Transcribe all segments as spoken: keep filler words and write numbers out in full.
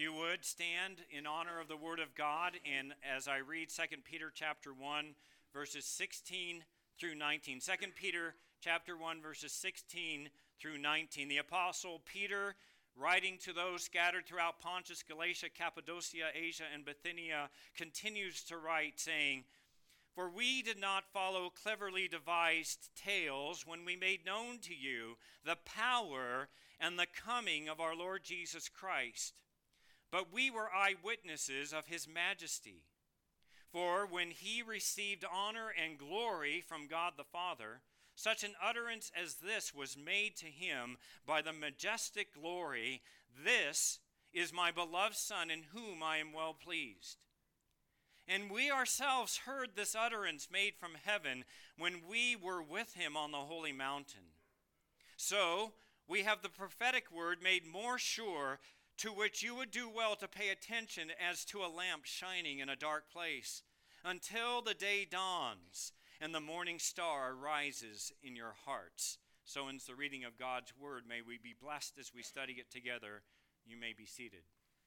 you would, stand in honor of the Word of God, and as I read Second Peter chapter one, verses sixteen through nineteen. Second Peter chapter one, verses sixteen through nineteen. The Apostle Peter, writing to those scattered throughout Pontus, Galatia, Cappadocia, Asia, and Bithynia, continues to write, saying, "For we did not follow cleverly devised tales when we made known to you the power and the coming of our Lord Jesus Christ. But we were eyewitnesses of his majesty. For when he received honor and glory from God the Father, such an utterance as this was made to him by the majestic glory, 'This is my beloved Son, in whom I am well pleased.' And we ourselves heard this utterance made from heaven when we were with him on the holy mountain. So we have the prophetic word made more sure, to which you would do well to pay attention as to a lamp shining in a dark place, until the day dawns and the morning star rises in your hearts." So ends the reading of God's word. May we be blessed as we study it together. You may be seated.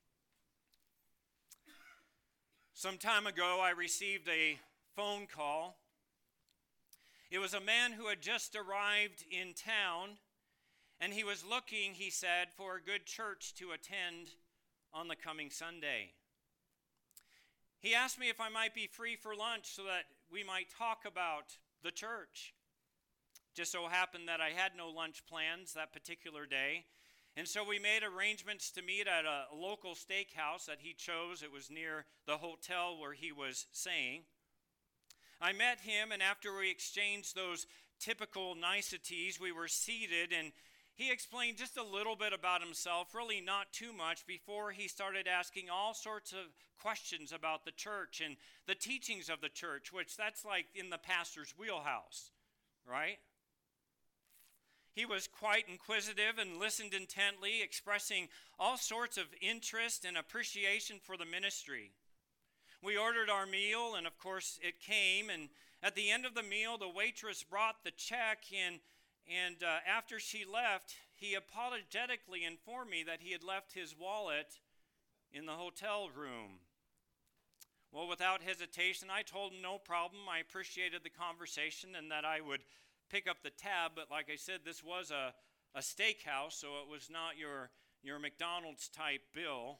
Some time ago, I received a phone call. It was a man who had just arrived in town, and he was looking, he said, for a good church to attend on the coming Sunday. He asked me if I might be free for lunch so that we might talk about the church. Just so happened that I had no lunch plans that particular day, and so we made arrangements to meet at a local steakhouse that he chose. It was near the hotel where he was staying. I met him, and after we exchanged those typical niceties, we were seated, and he explained just a little bit about himself, really not too much, before he started asking all sorts of questions about the church and the teachings of the church, which that's like in the pastor's wheelhouse, right? He was quite inquisitive and listened intently, expressing all sorts of interest and appreciation for the ministry. We ordered our meal, and of course it came, and at the end of the meal, the waitress brought the check, and And uh, after she left, he apologetically informed me that he had left his wallet in the hotel room. Well, without hesitation, I told him no problem. I appreciated the conversation and that I would pick up the tab. But like I said, this was a, a steakhouse, so it was not your, your McDonald's type bill.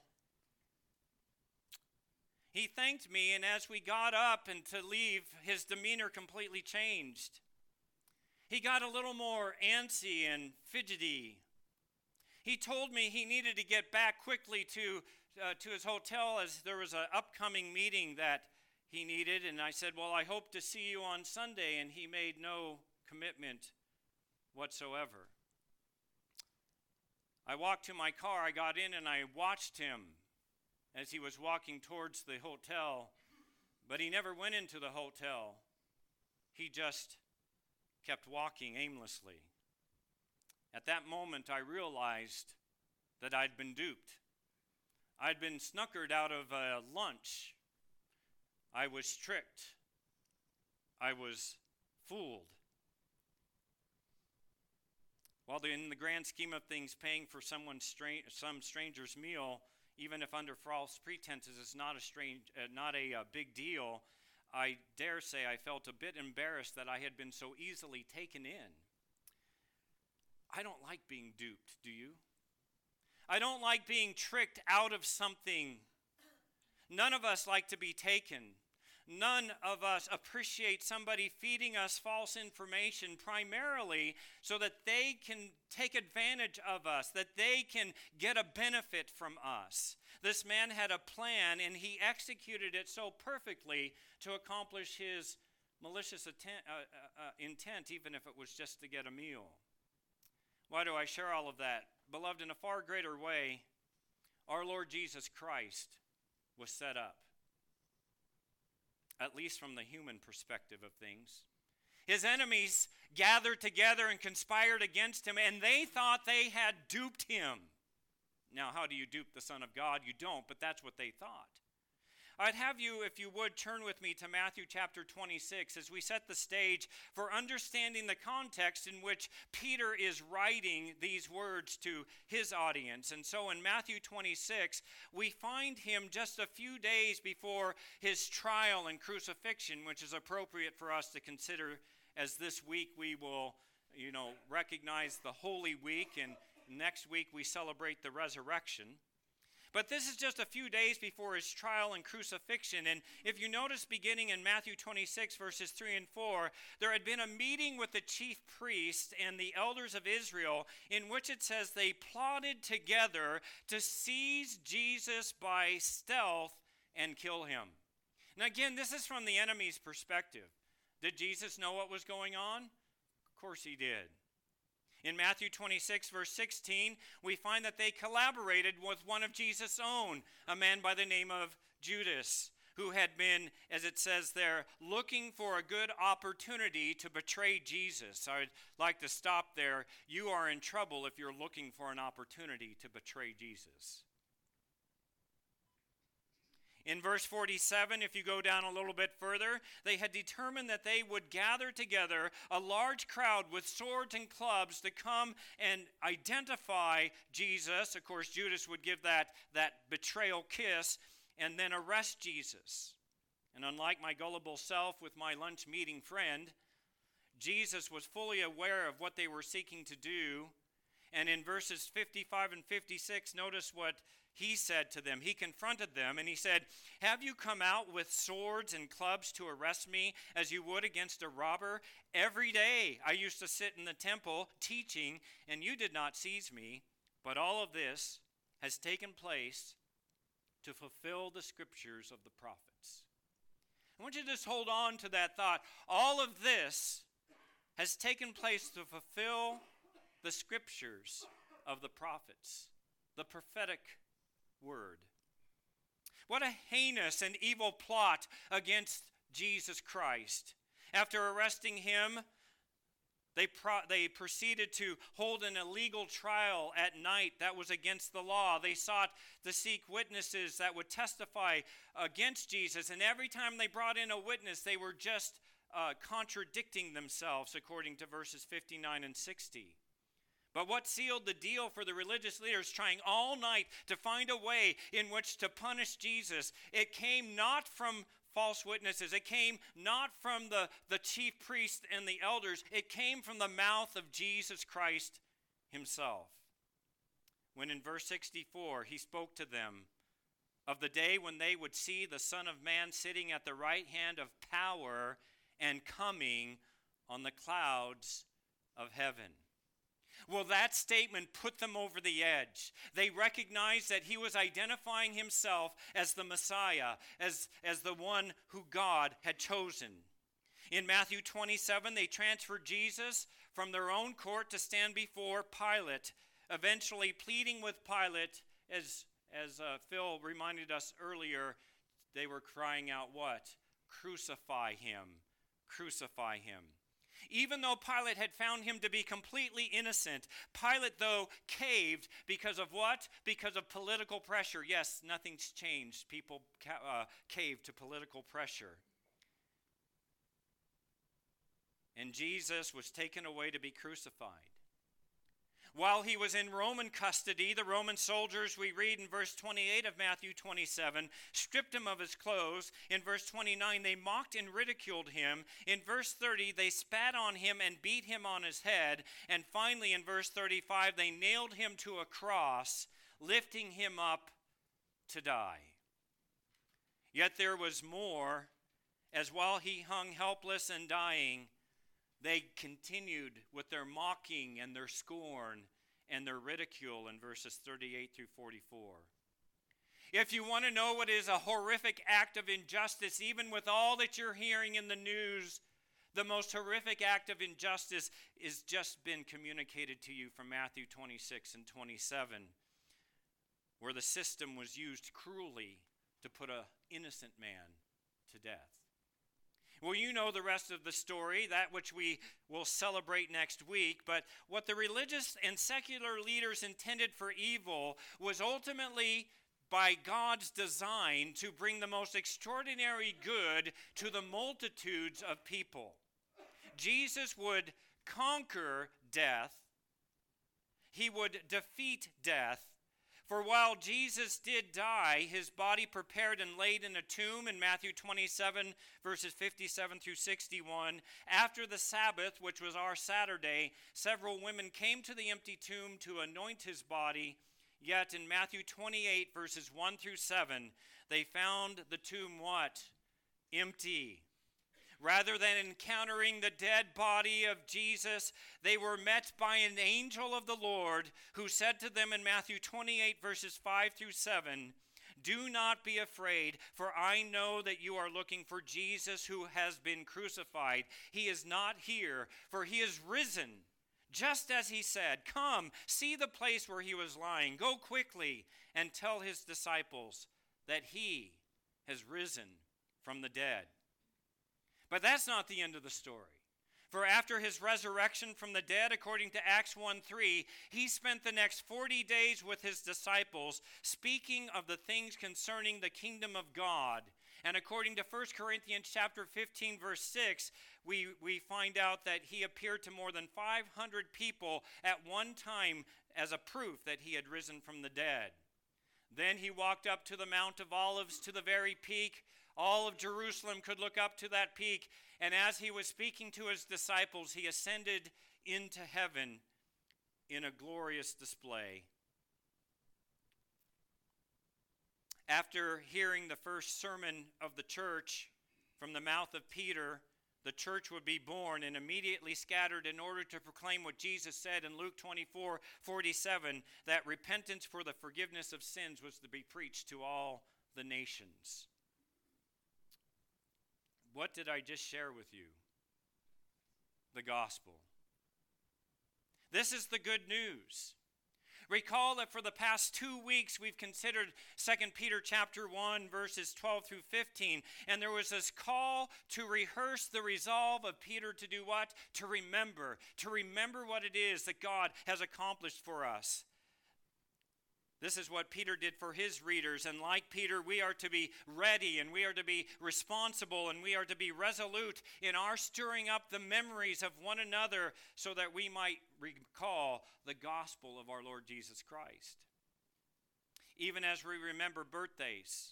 He thanked me, and as we got up and to leave, his demeanor completely changed. He got a little more antsy and fidgety. He told me he needed to get back quickly to uh, to his hotel as there was an upcoming meeting that he needed. And I said, "Well, I hope to see you on Sunday." And he made no commitment whatsoever. I walked to my car. I got in and I watched him as he was walking towards the hotel. But he never went into the hotel. He just kept walking aimlessly. At that moment, I realized that I'd been duped. I'd been snookered out of a lunch. I was tricked. I was fooled. While in the grand scheme of things, paying for someone's stra- some stranger's meal, even if under false pretenses, is not a strange, uh, not a uh, big deal, I dare say I felt a bit embarrassed that I had been so easily taken in. I don't like being duped, do you? I don't like being tricked out of something. None of us like to be taken. None of us appreciate somebody feeding us false information primarily so that they can take advantage of us, that they can get a benefit from us. This man had a plan, and he executed it so perfectly to accomplish his malicious intent, uh, uh, intent, even if it was just to get a meal. Why do I share all of that? Beloved, in a far greater way, our Lord Jesus Christ was set up, at least from the human perspective of things. His enemies gathered together and conspired against him, and they thought they had duped him. Now, how do you dupe the Son of God? You don't, but that's what they thought. I'd have you, if you would, turn with me to Matthew chapter twenty-six as we set the stage for understanding the context in which Peter is writing these words to his audience. And so in Matthew twenty-six, we find him just a few days before his trial and crucifixion, which is appropriate for us to consider as this week we will, you know, recognize the Holy Week, and next week we celebrate the resurrection. But this is just a few days before his trial and crucifixion. And if you notice, beginning in Matthew twenty-six, verses three and four, there had been a meeting with the chief priests and the elders of Israel in which it says they plotted together to seize Jesus by stealth and kill him. Now again, this is from the enemy's perspective. Did Jesus know what was going on? Of course he did. In Matthew twenty-six, verse sixteen, we find that they collaborated with one of Jesus' own, a man by the name of Judas, who had been, as it says there, looking for a good opportunity to betray Jesus. I would like to stop there. You are in trouble if you're looking for an opportunity to betray Jesus. In verse forty-seven, if you go down a little bit further, they had determined that they would gather together a large crowd with swords and clubs to come and identify Jesus. Of course, Judas would give that, that betrayal kiss and then arrest Jesus. And unlike my gullible self with my lunch meeting friend, Jesus was fully aware of what they were seeking to do. And in verses fifty-five and fifty-six, notice what he said to them. He confronted them and he said, "Have you come out with swords and clubs to arrest me as you would against a robber? Every day I used to sit in the temple teaching, and you did not seize me. But all of this has taken place to fulfill the scriptures of the prophets." I want you to just hold on to that thought. All of this has taken place to fulfill the scriptures of the prophets, the prophetic word. What a heinous and evil plot against Jesus Christ. After arresting him, they pro- they proceeded to hold an illegal trial at night that was against the law. They sought to seek witnesses that would testify against Jesus, and every time they brought in a witness, they were just uh, contradicting themselves, according to verses fifty-nine and sixty. But what sealed the deal for the religious leaders trying all night to find a way in which to punish Jesus, it came not from false witnesses. It came not from the, the chief priests and the elders. It came from the mouth of Jesus Christ himself. When in verse sixty-four, he spoke to them of the day when they would see the Son of Man sitting at the right hand of power and coming on the clouds of heaven. Well, that statement put them over the edge. They recognized that he was identifying himself as the Messiah, as, as the one who God had chosen. In Matthew twenty-seven, they transferred Jesus from their own court to stand before Pilate, eventually pleading with Pilate, as, as uh, Phil reminded us earlier, they were crying out what? Crucify him, crucify him. Even though Pilate had found him to be completely innocent, Pilate, though, caved because of what? Because of political pressure. Yes, nothing's changed. People ca- uh, cave to political pressure. And Jesus was taken away to be crucified. While he was in Roman custody, the Roman soldiers, we read in verse twenty-eight of Matthew twenty-seven, stripped him of his clothes. In verse twenty-nine, they mocked and ridiculed him. In verse thirty, they spat on him and beat him on his head. And finally, in verse thirty-five, they nailed him to a cross, lifting him up to die. Yet there was more, as while he hung helpless and dying, they continued with their mocking and their scorn and their ridicule in verses thirty-eight through forty-four. If you want to know what is a horrific act of injustice, even with all that you're hearing in the news, the most horrific act of injustice is just been communicated to you from Matthew twenty-six and twenty-seven, where the system was used cruelly to put an innocent man to death. Well, you know the rest of the story, that which we will celebrate next week. But what the religious and secular leaders intended for evil was ultimately, by God's design to bring the most extraordinary good to the multitudes of people. Jesus would conquer death. He would defeat death. For while Jesus did die, his body prepared and laid in a tomb in Matthew twenty-seven, verses fifty-seven through sixty-one. After the Sabbath, which was our Saturday, several women came to the empty tomb to anoint his body. Yet in Matthew twenty-eight, verses one through seven, they found the tomb what? Empty. Rather than encountering the dead body of Jesus, they were met by an angel of the Lord who said to them in Matthew twenty-eight, verses five through seven, "Do not be afraid, for I know that you are looking for Jesus who has been crucified. He is not here, for he is risen, just as he said. Come, see the place where he was lying. Go quickly and tell his disciples that he has risen from the dead." But that's not the end of the story. For after his resurrection from the dead, according to Acts one three, he spent the next forty days with his disciples, speaking of the things concerning the kingdom of God. And according to First Corinthians chapter fifteen, verse six, we, we find out that he appeared to more than five hundred people at one time as a proof that he had risen from the dead. Then he walked up to the Mount of Olives, to the very peak. All of Jerusalem could look up to that peak. And as he was speaking to his disciples, he ascended into heaven in a glorious display. After hearing the first sermon of the church from the mouth of Peter, the church would be born and immediately scattered in order to proclaim what Jesus said in Luke twenty-four forty-seven, that repentance for the forgiveness of sins was to be preached to all the nations. What did I just share with you? The gospel. This is the good news. Recall that for the past two weeks we've considered Second Peter chapter one, verses twelve through fifteen. And there was this call to rehearse the resolve of Peter to do what? To remember. To remember what it is that God has accomplished for us. This is what Peter did for his readers. And like Peter, we are to be ready and we are to be responsible and we are to be resolute in our stirring up the memories of one another so that we might recall the gospel of our Lord Jesus Christ. Even as we remember birthdays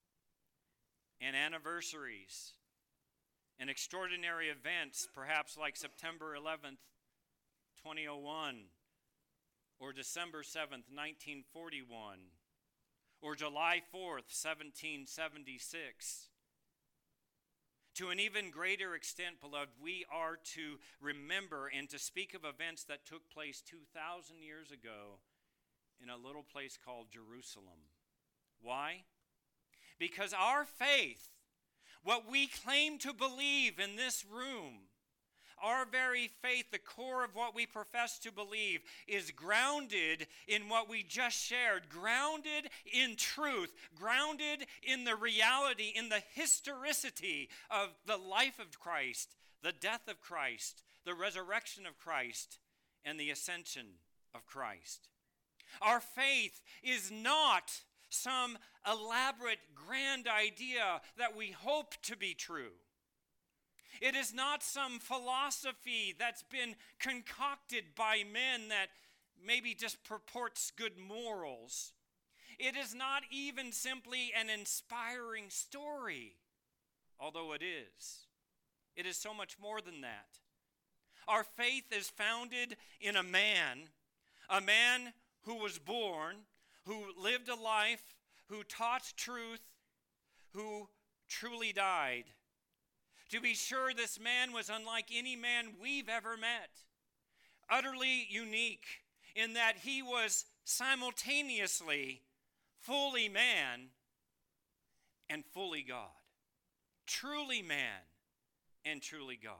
and anniversaries and extraordinary events, perhaps like September eleventh, twenty oh one, or December seventh, nineteen forty-one, or July fourth, seventeen seventy-six. To an even greater extent, beloved, we are to remember and to speak of events that took place two thousand years ago in a little place called Jerusalem. Why? Because our faith, what we claim to believe in this room, our very faith, the core of what we profess to believe, is grounded in what we just shared, grounded in truth, grounded in the reality, in the historicity of the life of Christ, the death of Christ, the resurrection of Christ, and the ascension of Christ. Our faith is not some elaborate, grand idea that we hope to be true. It is not some philosophy that's been concocted by men that maybe just purports good morals. It is not even simply an inspiring story, although it is. It is so much more than that. Our faith is founded in a man, a man who was born, who lived a life, who taught truth, who truly died. To be sure, this man was unlike any man we've ever met. Utterly unique in that he was simultaneously fully man and fully God. Truly man and truly God.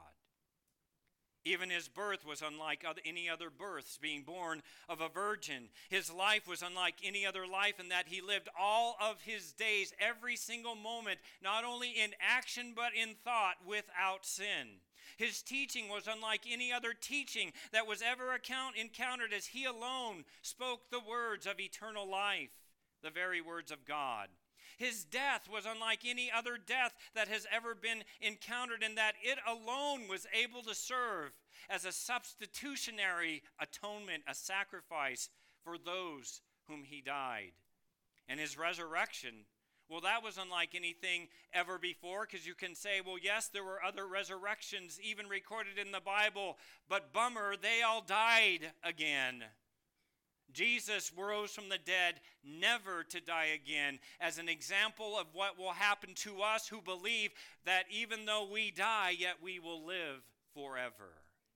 Even his birth was unlike any other births, being born of a virgin. His life was unlike any other life in that he lived all of his days, every single moment, not only in action but in thought, without sin. His teaching was unlike any other teaching that was ever account- encountered, as he alone spoke the words of eternal life, the very words of God. His death was unlike any other death that has ever been encountered, in that it alone was able to serve as a substitutionary atonement, a sacrifice for those whom he died. And his resurrection, well, that was unlike anything ever before, because you can say, well, yes, there were other resurrections even recorded in the Bible, but bummer, they all died again. Jesus rose from the dead, never to die again, as an example of what will happen to us who believe that even though we die, yet we will live forever.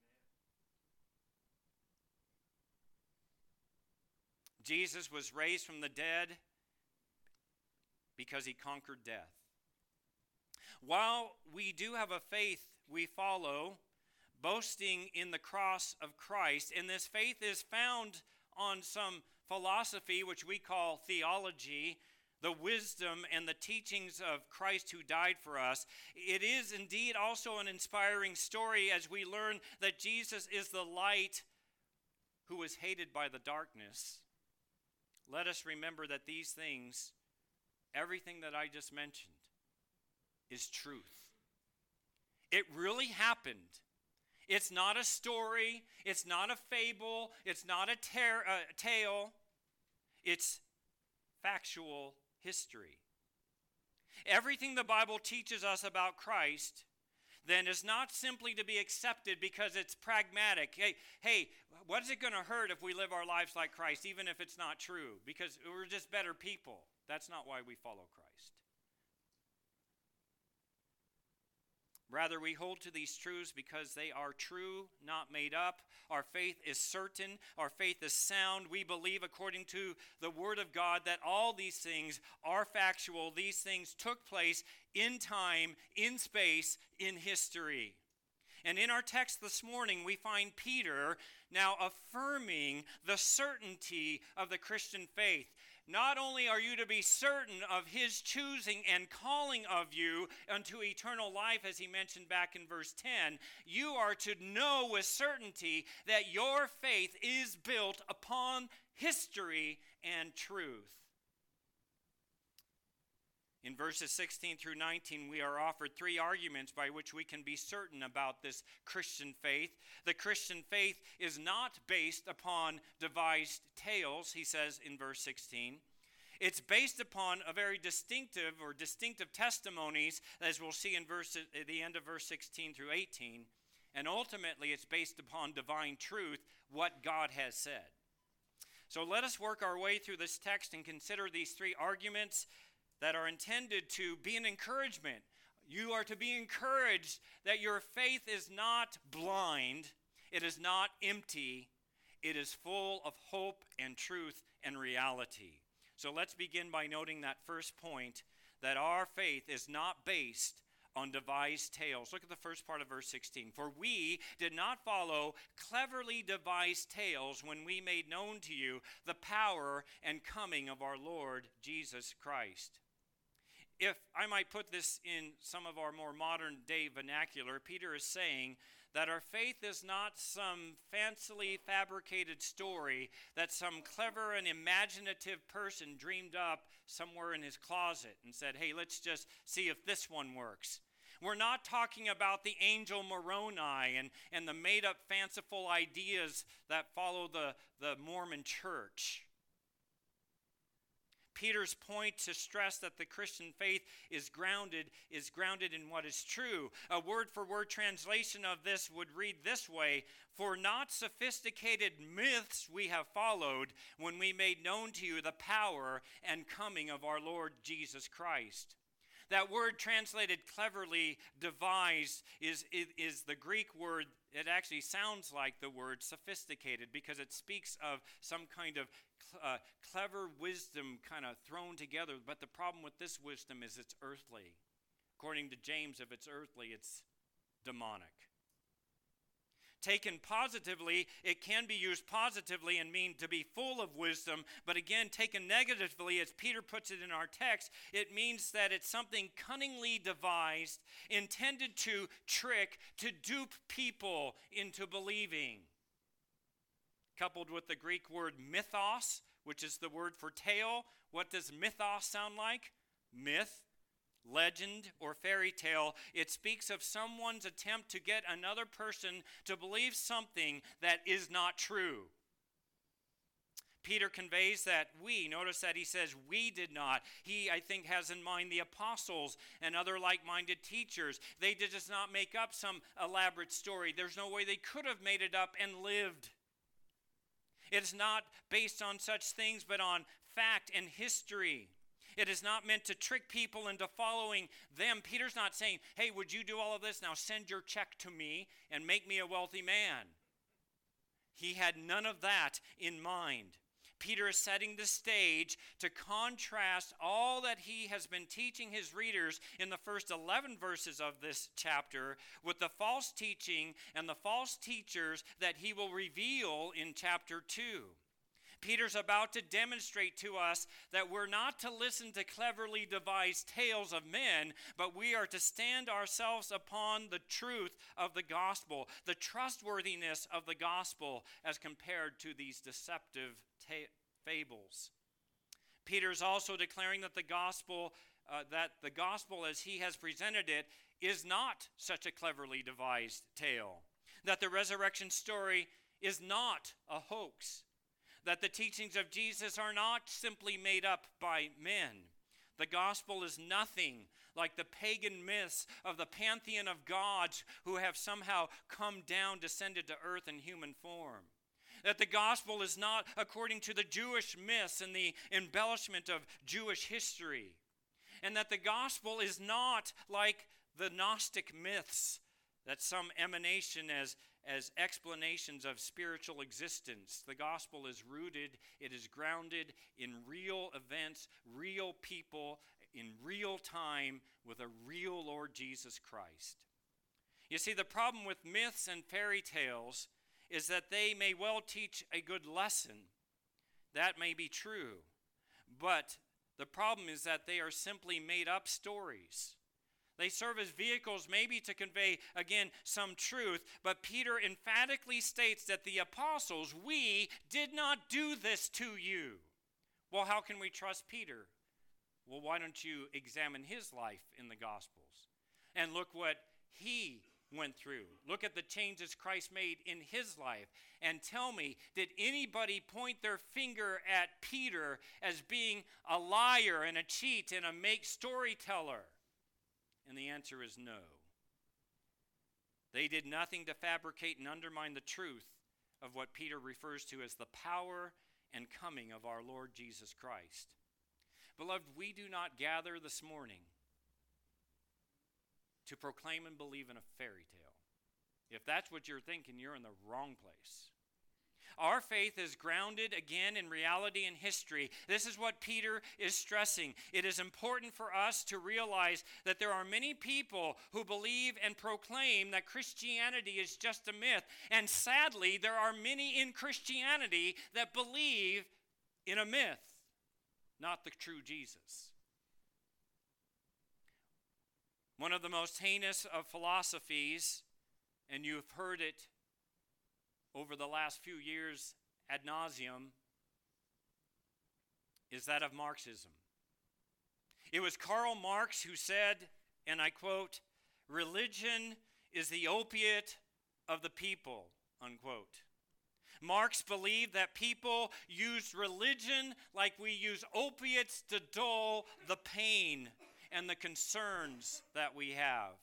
Jesus was raised from the dead because he conquered death. While we do have a faith we follow, boasting in the cross of Christ, and this faith is found on some philosophy which we call theology, the wisdom and the teachings of Christ who died for us. It is indeed also an inspiring story as we learn that Jesus is the light who was hated by the darkness. Let us remember that these things, everything that I just mentioned, is truth. It really happened. It's not a story. It's not a fable. It's not a ter- uh, tale. It's factual history. Everything the Bible teaches us about Christ then is not simply to be accepted because it's pragmatic. Hey, hey, what is it going to hurt if we live our lives like Christ, even if it's not true? Because we're just better people. That's not why we follow Christ. Rather, we hold to these truths because they are true, not made up. Our faith is certain. Our faith is sound. We believe, according to the Word of God, that all these things are factual. These things took place in time, in space, in history. And in our text this morning, we find Peter now affirming the certainty of the Christian faith. Not only are you to be certain of his choosing and calling of you unto eternal life, as he mentioned back in verse ten, you are to know with certainty that your faith is built upon history and truth. In verses sixteen through nineteen, we are offered three arguments by which we can be certain about this Christian faith. The Christian faith is not based upon devised tales, he says in verse sixteen. It's based upon a very distinctive or distinctive testimonies, as we'll see in verse, at the end of verse sixteen through eighteen. And ultimately, it's based upon divine truth, what God has said. So let us work our way through this text and consider these three arguments that are intended to be an encouragement. You are to be encouraged that your faith is not blind, it is not empty, it is full of hope and truth and reality. So let's begin by noting that first point, that our faith is not based on devised tales. Look at the first part of verse sixteen. For we did not follow cleverly devised tales when we made known to you the power and coming of our Lord Jesus Christ. If I might put this in some of our more modern day vernacular, Peter is saying that our faith is not some fancily fabricated story that some clever and imaginative person dreamed up somewhere in his closet and said, hey, let's just see if this one works. We're not talking about the angel Moroni and, and the made-up fanciful ideas that follow the, the Mormon church. Peter's point to stress that the Christian faith is grounded is grounded in what is true. A word-for-word translation of this would read this way: for not sophisticated myths we have followed when we made known to you the power and coming of our Lord Jesus Christ. That word translated cleverly devised is, is, is the Greek word. It actually sounds like the word sophisticated because it speaks of some kind of uh, clever wisdom kind of thrown together. But the problem with this wisdom is it's earthly. According to James, if it's earthly, it's demonic. Taken positively, it can be used positively and mean to be full of wisdom. But again, taken negatively, as Peter puts it in our text, it means that it's something cunningly devised, intended to trick, to dupe people into believing. Coupled with the Greek word mythos, which is the word for tale. What does mythos sound like? Myth, legend, or fairy tale. It speaks of someone's attempt to get another person to believe something that is not true. Peter conveys that we, notice that he says we did not. He, I think, has in mind the apostles and other like-minded teachers. They did just not make up some elaborate story. There's no way they could have made it up and lived. It is not based on such things, but on fact and history. It is not meant to trick people into following them. Peter's not saying, hey, would you do all of this? Now send your check to me and make me a wealthy man. He had none of that in mind. Peter is setting the stage to contrast all that he has been teaching his readers in the first eleven verses of this chapter with the false teaching and the false teachers that he will reveal in chapter two. Peter's about to demonstrate to us that we're not to listen to cleverly devised tales of men, but we are to stand ourselves upon the truth of the gospel, the trustworthiness of the gospel as compared to these deceptive ta- fables. Peter's also declaring that the gospel, uh, that the gospel as he has presented it is not such a cleverly devised tale, that the resurrection story is not a hoax, that the teachings of Jesus are not simply made up by men. The gospel is nothing like the pagan myths of the pantheon of gods who have somehow come down, descended to earth in human form. That the gospel is not according to the Jewish myths and the embellishment of Jewish history. And that the gospel is not like the Gnostic myths, that some emanation as as explanations of spiritual existence. The gospel is rooted, it is grounded in real events, real people, in real time with a real Lord Jesus Christ. You see, the problem with myths and fairy tales is that they may well teach a good lesson. That may be true. But the problem is that they are simply made up stories. They serve as vehicles maybe to convey, again, some truth, but Peter emphatically states that the apostles, we did not do this to you. Well, how can we trust Peter? Well, why don't you examine his life in the Gospels and look what he went through. Look at the changes Christ made in his life and tell me, did anybody point their finger at Peter as being a liar and a cheat and a make storyteller? And the answer is no. They did nothing to fabricate and undermine the truth of what Peter refers to as the power and coming of our Lord Jesus Christ. Beloved, we do not gather this morning to proclaim and believe in a fairy tale. If that's what you're thinking, you're in the wrong place. Our faith is grounded again in reality and history. This is what Peter is stressing. It is important for us to realize that there are many people who believe and proclaim that Christianity is just a myth. And sadly, there are many in Christianity that believe in a myth, not the true Jesus. One of the most heinous of philosophies, and you've heard it over the last few years ad nauseum, is that of Marxism. It was Karl Marx who said, and I quote, "Religion is the opiate of the people," unquote. Marx believed that people used religion like we use opiates to dull the pain and the concerns that we have.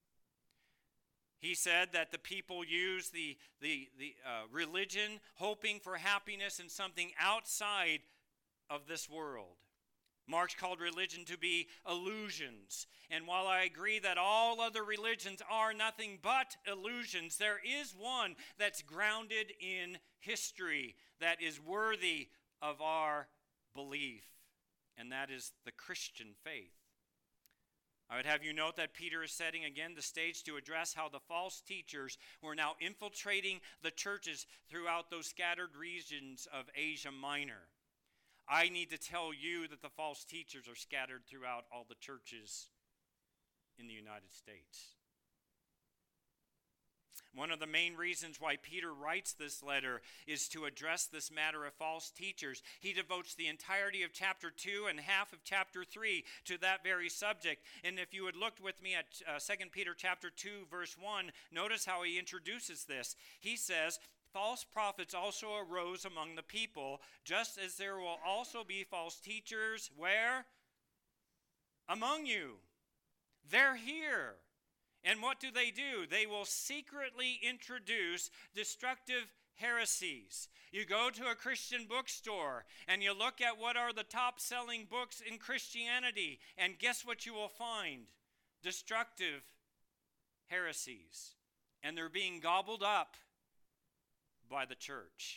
He said that the people use the, the, the uh, religion hoping for happiness in something outside of this world. Marx called religion to be illusions. And while I agree that all other religions are nothing but illusions, there is one that's grounded in history that is worthy of our belief, and that is the Christian faith. I would have you note that Peter is setting again the stage to address how the false teachers were now infiltrating the churches throughout those scattered regions of Asia Minor. I need to tell you that the false teachers are scattered throughout all the churches in the United States. One of the main reasons why Peter writes this letter is to address this matter of false teachers. He devotes the entirety of chapter two and half of chapter three to that very subject. And if you had looked with me at uh, Second Peter chapter two, verse one, notice how he introduces this. He says, false prophets also arose among the people, just as there will also be false teachers. Where? Among you. They're here. And what do they do? They will secretly introduce destructive heresies. You go to a Christian bookstore and you look at what are the top selling books in Christianity, and guess what you will find? Destructive heresies. And they're being gobbled up by the church.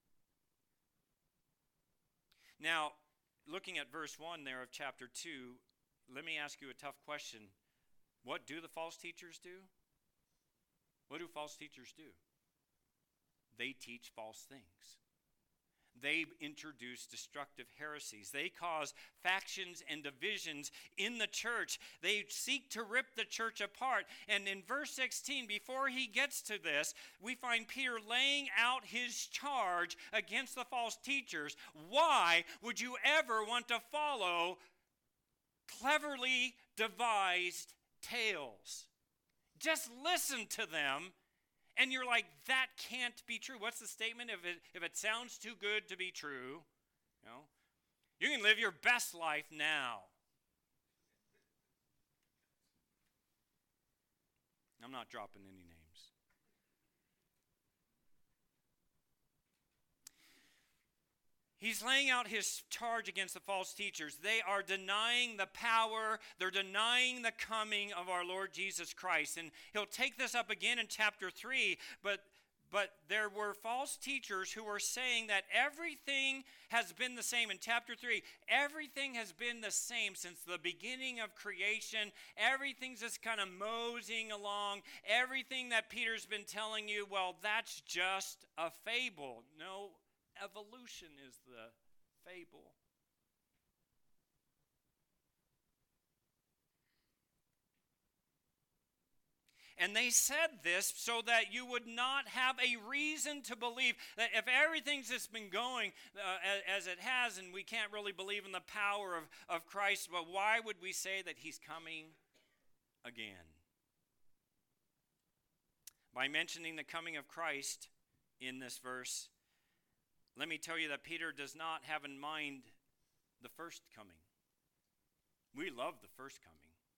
Now, looking at verse one there of chapter two, let me ask you a tough question. What do the false teachers do? What do false teachers do? They teach false things. They introduce destructive heresies. They cause factions and divisions in the church. They seek to rip the church apart. And in verse sixteen, before he gets to this, we find Peter laying out his charge against the false teachers. Why would you ever want to follow cleverly devised tales? Just listen to them, and you're like, that can't be true. What's the statement? If it, if it sounds too good to be true, you know, you can live your best life now. I'm not dropping any names. He's laying out his charge against the false teachers. They are denying the power, they're denying the coming of our Lord Jesus Christ. And he'll take this up again in chapter three, but, but there were false teachers who were saying that everything has been the same. In chapter three, everything has been the same since the beginning of creation. Everything's just kind of moseying along. Everything that Peter's been telling you, well, that's just a fable. No, evolution is the fable. And they said this so that you would not have a reason to believe that if everything's just been going uh, as, as it has, and we can't really believe in the power of, of Christ, well, why would we say that he's coming again? By mentioning the coming of Christ in this verse, let me tell you that Peter does not have in mind the first coming. We love the first coming.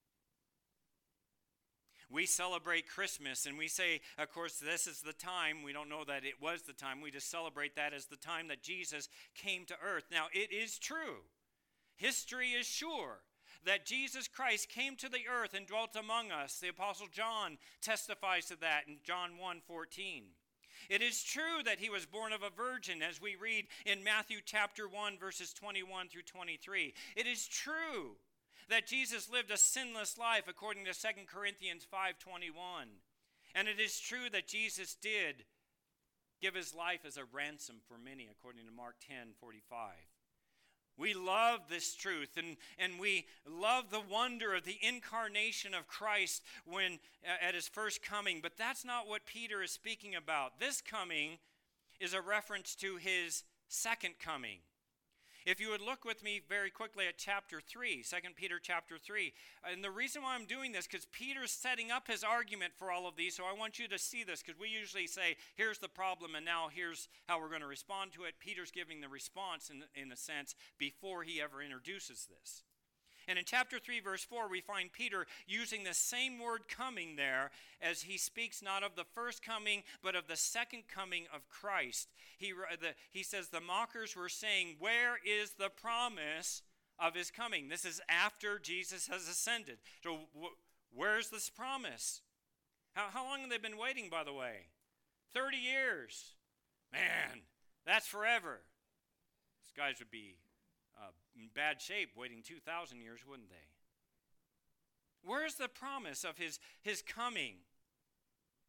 We celebrate Christmas and we say, of course, this is the time. We don't know that it was the time. We just celebrate that as the time that Jesus came to earth. Now, it is true. History is sure that Jesus Christ came to the earth and dwelt among us. The Apostle John testifies to that in John one fourteen. It is true that he was born of a virgin, as we read in Matthew chapter one, verses twenty-one through twenty-three. It is true that Jesus lived a sinless life, according to Second Corinthians five twenty-one. And it is true that Jesus did give his life as a ransom for many, according to Mark ten forty-five. We love this truth, and, and we love the wonder of the incarnation of Christ when uh, at his first coming. But that's not what Peter is speaking about. This coming is a reference to his second coming. If you would look with me very quickly at chapter three, Second Peter chapter three. And the reason why I'm doing this, because Peter's setting up his argument for all of these, so I want you to see this, because we usually say, here's the problem, and now here's how we're going to respond to it. Peter's giving the response, in, in a sense, before he ever introduces this. And in chapter three, verse four, we find Peter using the same word coming there as he speaks not of the first coming, but of the second coming of Christ. He, the, he says the mockers were saying, where is the promise of his coming? This is after Jesus has ascended. So wh- where's this promise? How, how long have they been waiting, by the way? thirty years. Man, that's forever. These guys would be Uh, in bad shape waiting two thousand years, wouldn't they? Where's the promise of his, his coming?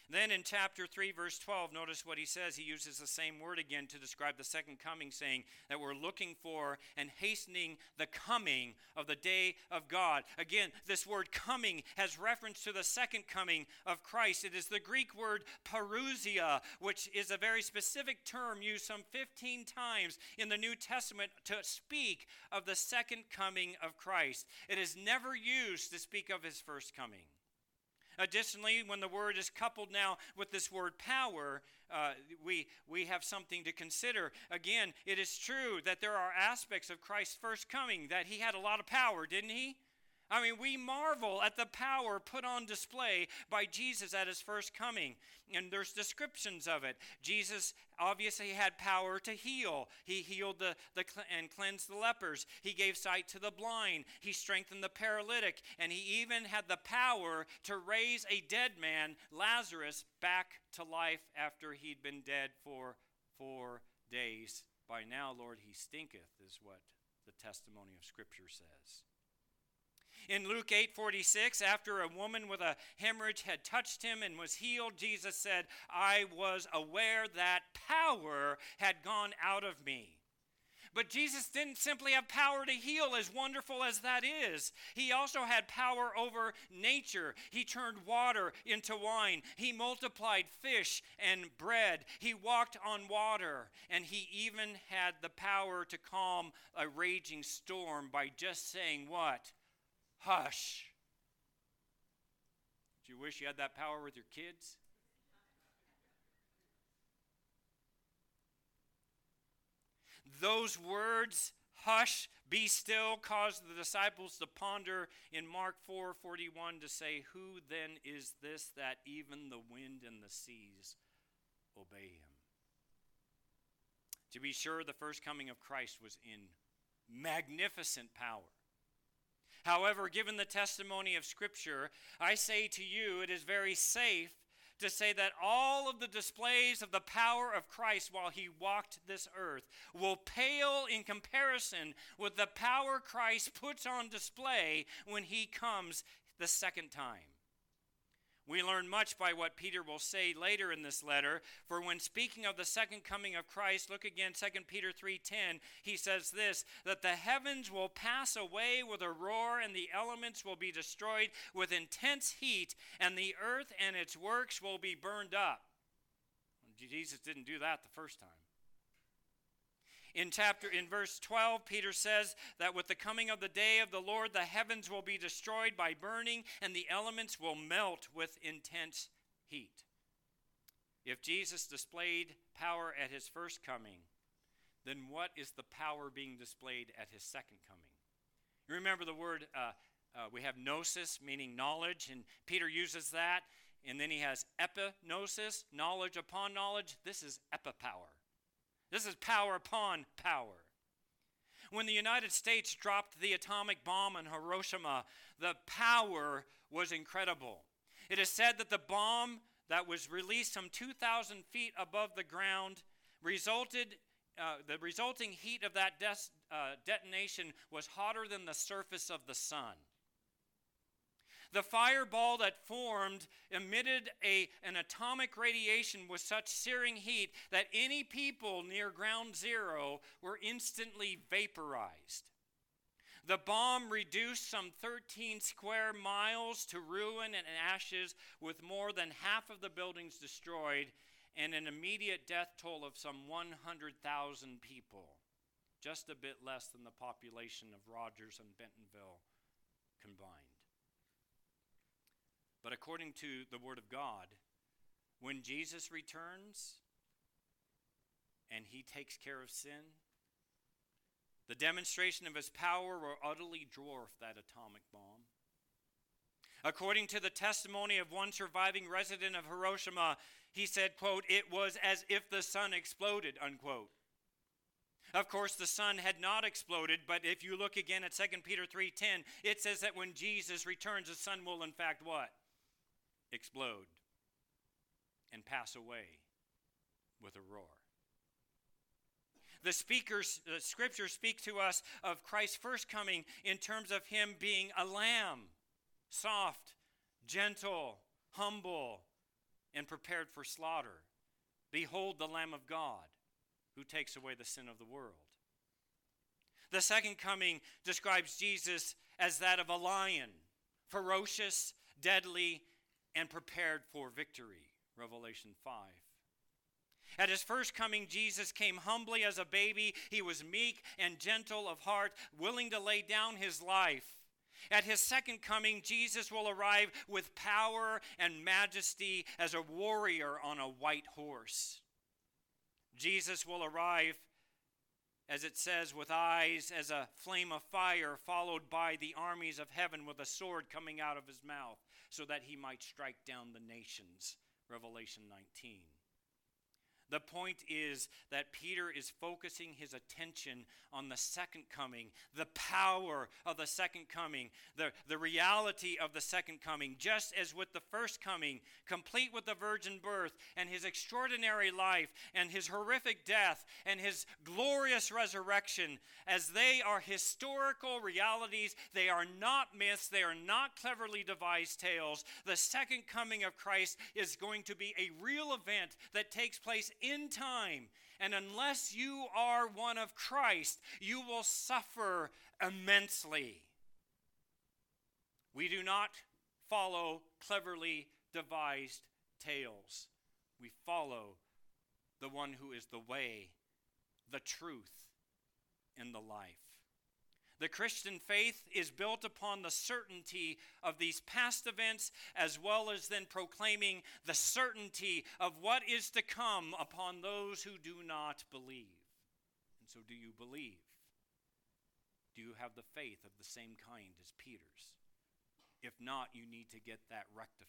Then in chapter three, verse twelve, notice what he says. He uses the same word again to describe the second coming, saying that we're looking for and hastening the coming of the day of God. Again, this word coming has reference to the second coming of Christ. It is the Greek word parousia, which is a very specific term used some fifteen times in the New Testament to speak of the second coming of Christ. It is never used to speak of his first coming. Additionally, when the word is coupled now with this word power, uh, we, we have something to consider. Again, it is true that there are aspects of Christ's first coming that he had a lot of power, didn't he? I mean, we marvel at the power put on display by Jesus at his first coming. And there's descriptions of it. Jesus obviously had power to heal. He healed the, the and cleansed the lepers. He gave sight to the blind. He strengthened the paralytic. And he even had the power to raise a dead man, Lazarus, back to life after he'd been dead for four days. By now, Lord, he stinketh, is what the testimony of Scripture says. In Luke eight forty-six, after a woman with a hemorrhage had touched him and was healed, Jesus said, I was aware that power had gone out of me. But Jesus didn't simply have power to heal, as wonderful as that is. He also had power over nature. He turned water into wine. He multiplied fish and bread. He walked on water. And he even had the power to calm a raging storm by just saying what? Hush. Do you wish you had that power with your kids? Those words, hush, be still, caused the disciples to ponder in Mark four forty-one to say, who then is this that even the wind and the seas obey him? To be sure, the first coming of Christ was in magnificent power. However, given the testimony of Scripture, I say to you, it is very safe to say that all of the displays of the power of Christ while he walked this earth will pale in comparison with the power Christ puts on display when he comes the second time. We learn much by what Peter will say later in this letter. For when speaking of the second coming of Christ, look again, Second Peter three ten, he says this, that the heavens will pass away with a roar, and the elements will be destroyed with intense heat, and the earth and its works will be burned up. Jesus didn't do that the first time. In chapter, in verse twelve, Peter says that with the coming of the day of the Lord, the heavens will be destroyed by burning, and the elements will melt with intense heat. If Jesus displayed power at his first coming, then what is the power being displayed at his second coming? You remember the word, uh, uh, we have gnosis, meaning knowledge, and Peter uses that, and then he has epignosis, knowledge upon knowledge. This is epipower. This is power upon power. When the United States dropped the atomic bomb on Hiroshima, the power was incredible. It is said that the bomb that was released some two thousand feet above the ground resulted, uh, the resulting heat of that des- uh, detonation was hotter than the surface of the sun. The fireball that formed emitted a, an atomic radiation with such searing heat that any people near ground zero were instantly vaporized. The bomb reduced some thirteen square miles to ruin and ashes, with more than half of the buildings destroyed and an immediate death toll of some one hundred thousand people, just a bit less than the population of Rogers and Bentonville combined. But according to the Word of God, when Jesus returns and he takes care of sin, the demonstration of his power will utterly dwarf that atomic bomb. According to the testimony of one surviving resident of Hiroshima, he said, quote, it was as if the sun exploded, unquote. Of course, the sun had not exploded, but if you look again at Second Peter three ten, it says that when Jesus returns, the sun will in fact what? Explode and pass away with a roar. The speakers, the scriptures speak to us of Christ's first coming in terms of him being a lamb, soft, gentle, humble, and prepared for slaughter. Behold the Lamb of God, who takes away the sin of the world. The second coming describes Jesus as that of a lion, ferocious, deadly, and prepared for victory. Revelation five. At his first coming, Jesus came humbly as a baby. He was meek and gentle of heart, willing to lay down his life. At his second coming, Jesus will arrive with power and majesty as a warrior on a white horse. Jesus will arrive, as it says, with eyes as a flame of fire, followed by the armies of heaven with a sword coming out of his mouth, so that he might strike down the nations. Revelation nineteen. The point is that Peter is focusing his attention on the second coming, the power of the second coming, the, the reality of the second coming, just as with the first coming, complete with the virgin birth and his extraordinary life and his horrific death and his glorious resurrection. As they are historical realities, they are not myths, they are not cleverly devised tales. The second coming of Christ is going to be a real event that takes place in time, and unless you are one of Christ, you will suffer immensely. We do not follow cleverly devised tales. We follow the one who is the way, the truth, and the life. The Christian faith is built upon the certainty of these past events, as well as then proclaiming the certainty of what is to come upon those who do not believe. And so, do you believe? Do you have the faith of the same kind as Peter's? If not, you need to get that rectified.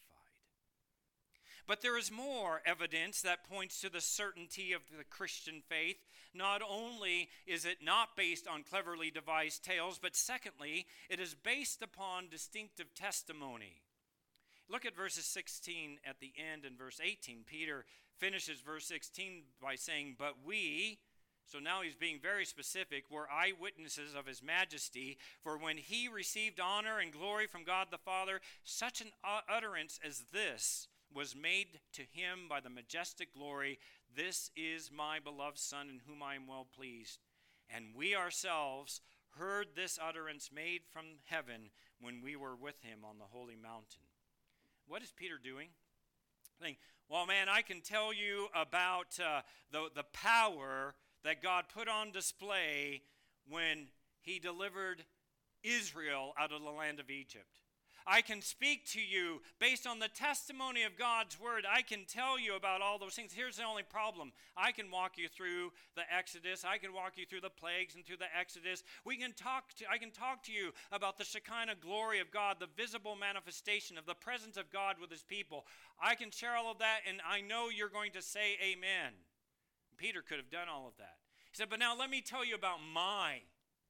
But there is more evidence that points to the certainty of the Christian faith. Not only is it not based on cleverly devised tales, but secondly, it is based upon distinctive testimony. Look at verses sixteen at the end and verse eighteen. Peter finishes verse sixteen by saying, "But we," so now he's being very specific, "were eyewitnesses of his majesty, for when he received honor and glory from God the Father, such an utterance as this was made to him by the majestic glory, 'This is my beloved Son, in whom I am well pleased.' And we ourselves heard this utterance made from heaven when we were with him on the holy mountain." What is Peter doing? Saying, well, man, I can tell you about uh, the, the power that God put on display when he delivered Israel out of the land of Egypt. I can speak to you based on the testimony of God's word. I can tell you about all those things. Here's the only problem. I can walk you through the Exodus. I can walk you through the plagues and through the Exodus. We can talk to, I can talk to you about the Shekinah glory of God, the visible manifestation of the presence of God with his people. I can share all of that, and I know you're going to say amen. Peter could have done all of that. He said, but now let me tell you about my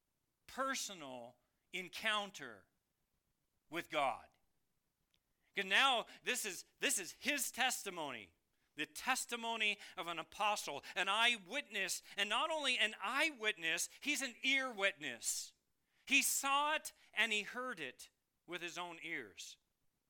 personal encounter with God. Because now this is this is his testimony, the testimony of an apostle, an eyewitness, and not only an eyewitness, he's an ear witness. He saw it and he heard it with his own ears.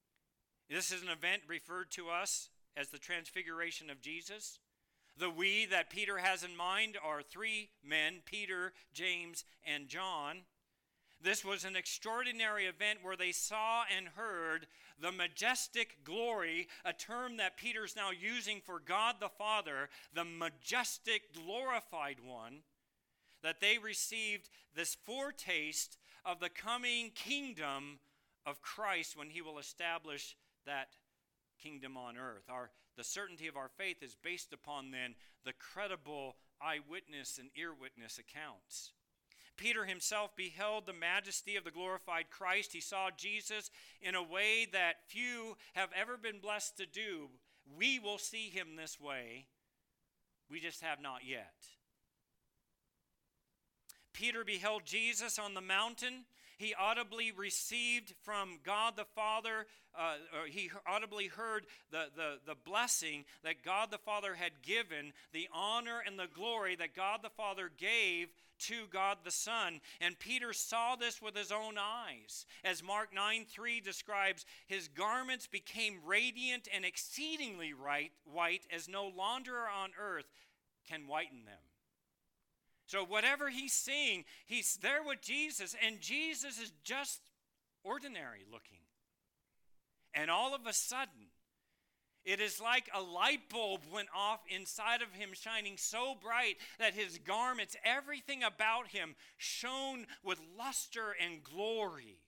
This is an event referred to us as the transfiguration of Jesus. The we that Peter has in mind are three men, Peter, James, and John. This was an extraordinary event where they saw and heard the majestic glory, a term that Peter's now using for God the Father, the majestic glorified one, that they received this foretaste of the coming kingdom of Christ when he will establish that kingdom on earth. Our, the certainty of our faith is based upon then the credible eyewitness and ear witness accounts. Peter himself beheld the majesty of the glorified Christ. He saw Jesus in a way that few have ever been blessed to do. We will see him this way. We just have not yet. Peter beheld Jesus on the mountain. He audibly received from God the Father, uh, or he audibly heard the, the, the blessing that God the Father had given, the honor and the glory that God the Father gave to God the Son. And Peter saw this with his own eyes. As Mark nine three describes, his garments became radiant and exceedingly right, white, as no launderer on earth can whiten them. So whatever he's seeing, he's there with Jesus, and Jesus is just ordinary looking. And all of a sudden, it is like a light bulb went off inside of him, shining so bright that his garments, everything about him, shone with luster and glory.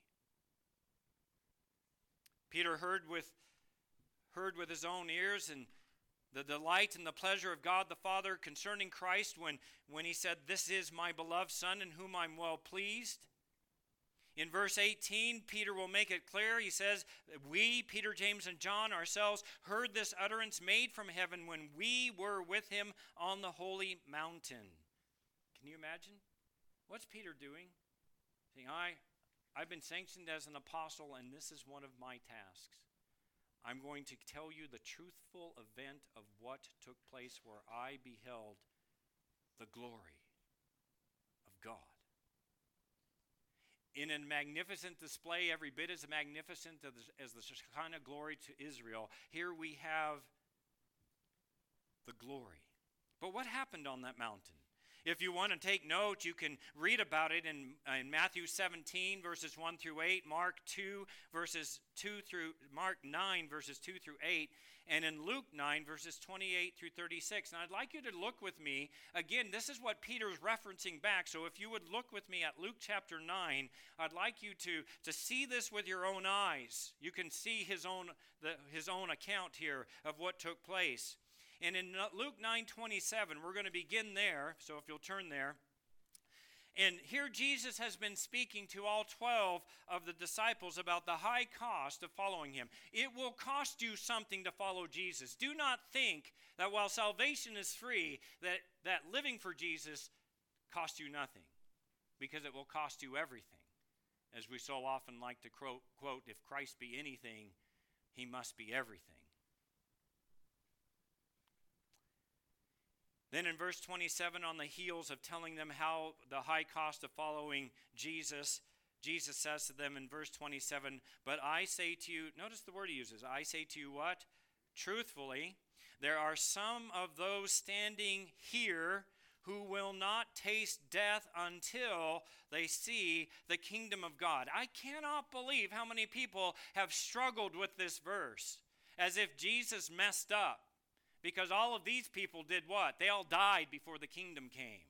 Peter heard with, heard with his own ears and the delight and the pleasure of God the Father concerning Christ when, when he said, "This is my beloved Son in whom I'm well pleased." In verse eighteen, Peter will make it clear. He says, "We, Peter, James, and John ourselves, heard this utterance made from heaven when we were with him on the holy mountain." Can you imagine? What's Peter doing? Saying, I, I've been sanctioned as an apostle, and this is one of my tasks. I'm going to tell you the truthful event of what took place where I beheld the glory of God. In a magnificent display, every bit as magnificent as the Shekinah glory to Israel, here we have the glory. But what happened on that mountain? If you want to take note, you can read about it in, in Matthew seventeen, verses one through eight, Mark two, verses two through, Mark nine, verses two through eight, and in Luke nine, verses twenty-eight through thirty-six. And I'd like you to look with me. Again, this is what Peter's referencing back. So if you would look with me at Luke chapter nine, I'd like you to, to see this with your own eyes. You can see his own, the, his own account here of what took place. And in Luke nine twenty-seven, we're going to begin there, so if you'll turn there. And here Jesus has been speaking to all twelve of the disciples about the high cost of following him. It will cost you something to follow Jesus. Do not think that while salvation is free, that, that living for Jesus costs you nothing, because it will cost you everything. As we so often like to quote, quote, "If Christ be anything, he must be everything." Then in verse twenty-seven, on the heels of telling them how the high cost of following Jesus, Jesus says to them in verse twenty-seven, "But I say to you," notice the word he uses, "I say to you what? Truthfully, there are some of those standing here who will not taste death until they see the kingdom of God." I cannot believe how many people have struggled with this verse, as if Jesus messed up. Because all of these people did what? They all died before the kingdom came.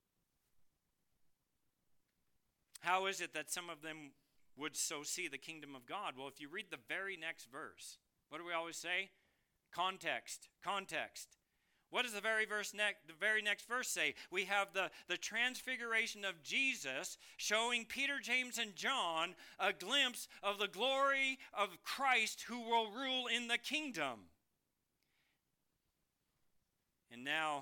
How is it that some of them would so see the kingdom of God? Well, if you read the very next verse, what do we always say? Context, context. What does the very verse next, the very next verse say? We have the, the transfiguration of Jesus showing Peter, James, and John a glimpse of the glory of Christ who will rule in the kingdom. And now,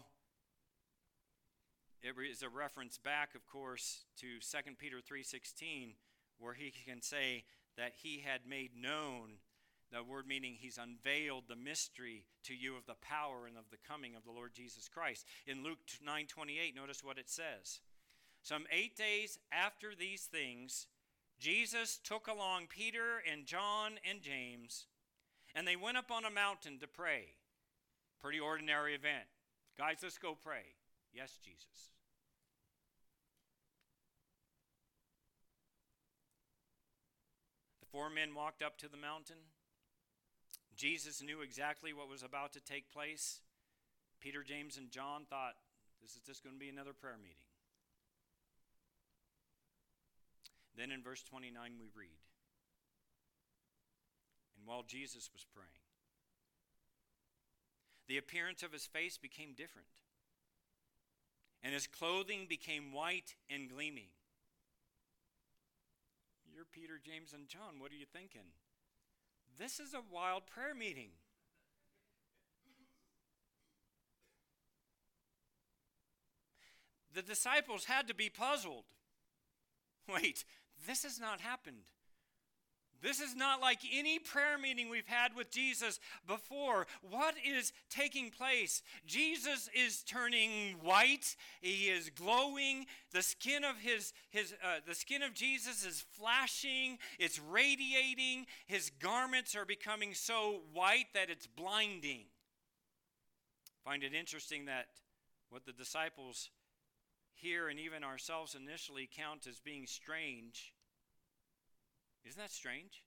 it is a reference back, of course, to Second Peter three sixteen, where he can say that he had made known, the word meaning he's unveiled the mystery to you of the power and of the coming of the Lord Jesus Christ. In Luke nine twenty-eight, notice what it says. "Some eight days after these things, Jesus took along Peter and John and James, and they went up on a mountain to pray." Pretty ordinary event. Guys, let's go pray. Yes, Jesus. The four men walked up to the mountain. Jesus knew exactly what was about to take place. Peter, James, and John thought, this is just going to be another prayer meeting. Then in verse twenty-nine we read, "And while Jesus was praying, the appearance of his face became different, and his clothing became white and gleaming." You're Peter, James, and John. What are you thinking? This is a wild prayer meeting. The disciples had to be puzzled. Wait, this has not happened. This is not like any prayer meeting we've had with Jesus before. What is taking place? Jesus is turning white. He is glowing. The skin of his his uh, the skin of Jesus is flashing. It's radiating. His garments are becoming so white that it's blinding. I find it interesting that what the disciples here and even ourselves initially count as being strange. Isn't that strange?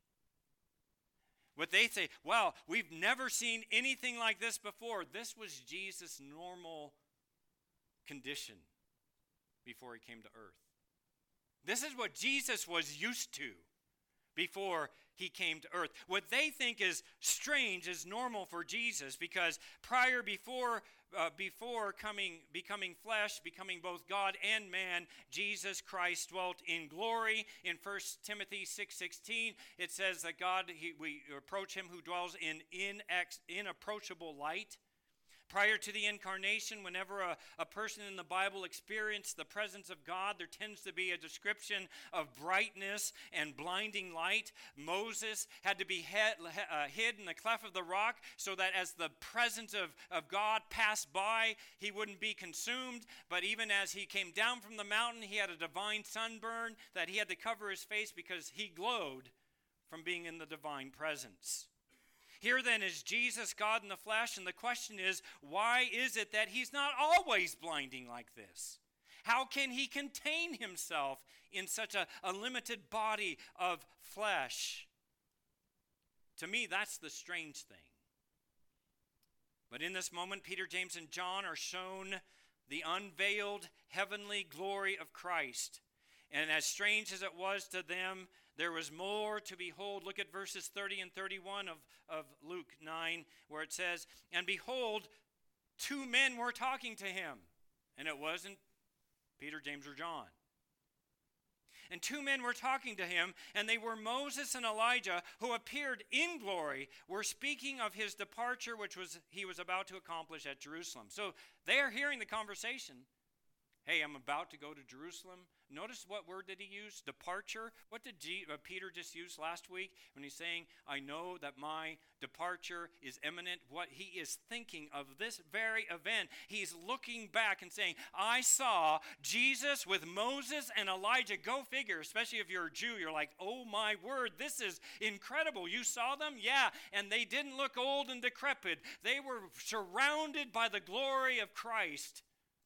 What they say, wow, we've never seen anything like this before. This was Jesus' normal condition before he came to earth. This is what Jesus was used to before he came to earth. What they think is strange is normal for Jesus, because prior, before uh, before coming, becoming flesh, becoming both God and man, Jesus Christ dwelt in glory. In First Timothy six sixteen, it says that God, he, we approach him who dwells in inex, inapproachable light. Prior to the incarnation, whenever a, a person in the Bible experienced the presence of God, there tends to be a description of brightness and blinding light. Moses had to be hid, uh, hid in the cleft of the rock so that as the presence of, of God passed by, he wouldn't be consumed. But even as he came down from the mountain, he had a divine sunburn that he had to cover his face because he glowed from being in the divine presence. Here then is Jesus, God in the flesh, and the question is, why is it that he's not always blinding like this? How can he contain himself in such a, a limited body of flesh? To me, that's the strange thing. But in this moment, Peter, James, and John are shown the unveiled heavenly glory of Christ. And as strange as it was to them, there was more to behold. Look at verses thirty and thirty-one of, of Luke nine, where it says, and behold, two men were talking to him. And it wasn't Peter, James, or John. And two men were talking to him, and they were Moses and Elijah, who appeared in glory, were speaking of his departure, which was he was about to accomplish at Jerusalem. So they are hearing the conversation. Hey, I'm about to go to Jerusalem. Notice what word did he use? Departure. What did G, uh, Peter just use last week when he's saying, I know that my departure is imminent? What he is thinking of this very event. He's looking back and saying, I saw Jesus with Moses and Elijah. Go figure, especially if you're a Jew. You're like, oh my word, this is incredible. You saw them? Yeah, and they didn't look old and decrepit. They were surrounded by the glory of Christ.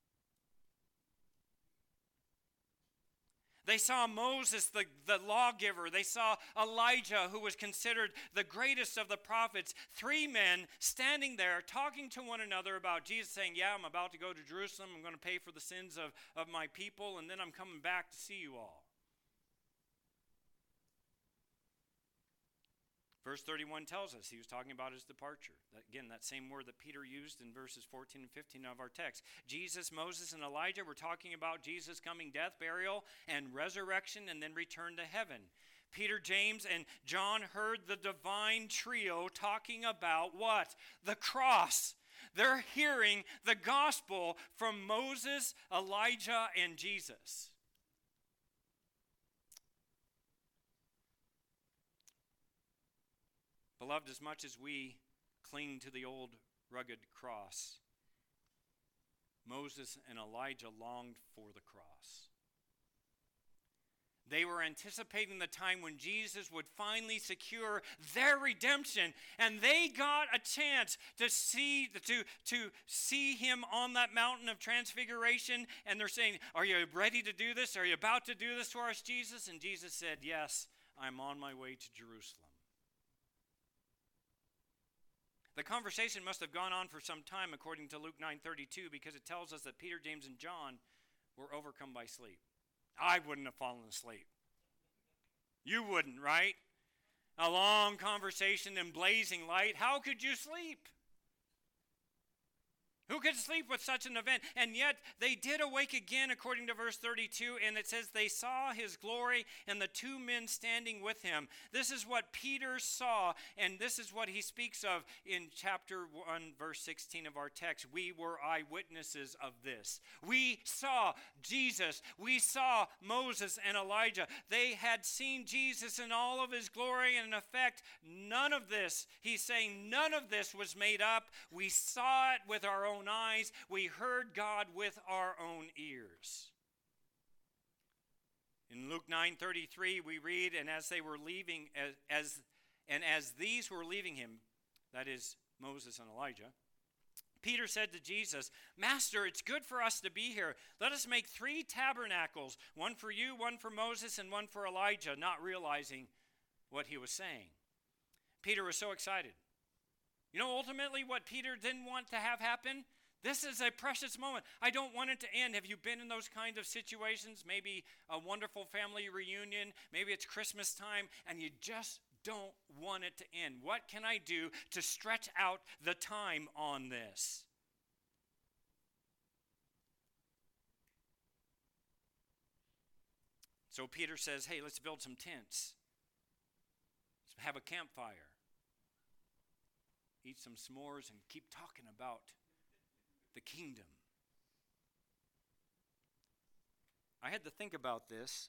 They saw Moses, the, the lawgiver. They saw Elijah, who was considered the greatest of the prophets. Three men standing there talking to one another about Jesus, saying, yeah, I'm about to go to Jerusalem. I'm going to pay for the sins of, of my people, and then I'm coming back to see you all. Verse thirty-one tells us he was talking about his departure. That, again, that same word that Peter used in verses fourteen and fifteen of our text. Jesus, Moses, and Elijah were talking about Jesus' coming death, burial, and resurrection, and then return to heaven. Peter, James, and John heard the divine trio talking about what? The cross. They're hearing the gospel from Moses, Elijah, and Jesus. Beloved, as much as we cling to the old rugged cross, Moses and Elijah longed for the cross. They were anticipating the time when Jesus would finally secure their redemption, and they got a chance to see to, to see him on that mountain of transfiguration, and they're saying, are you ready to do this? Are you about to do this for us, Jesus? And Jesus said, yes, I'm on my way to Jerusalem. The conversation must have gone on for some time, according to Luke nine thirty-two, because it tells us that Peter, James, and John were overcome by sleep. I wouldn't have fallen asleep. You wouldn't, right? A long conversation in blazing light. How could you sleep? Who could sleep with such an event? And yet they did awake again, according to verse thirty-two, and it says they saw his glory and the two men standing with him. This is what Peter saw, and this is what he speaks of in chapter one, verse sixteen of our text. We were eyewitnesses of this. We saw Jesus. We saw Moses and Elijah. They had seen Jesus in all of his glory, and in effect, none of this, he's saying, none of this was made up. We saw it with our own eyes. We heard God with our own ears. In Luke nine thirty-three, we read, and as they were leaving, as, as and as these were leaving him, that is Moses and Elijah, Peter said to Jesus, Master, it's good for us to be here. Let us make three tabernacles, one for you, one for Moses, and one for Elijah, not realizing what he was saying. Peter was so excited. You know, ultimately what Peter didn't want to have happen? This is a precious moment. I don't want it to end. Have you been in those kinds of situations? Maybe a wonderful family reunion. Maybe it's Christmas time, and you just don't want it to end. What can I do to stretch out the time on this? So Peter says, hey, let's build some tents. Let's have a campfire. Eat some s'mores and keep talking about the kingdom. I had to think about this.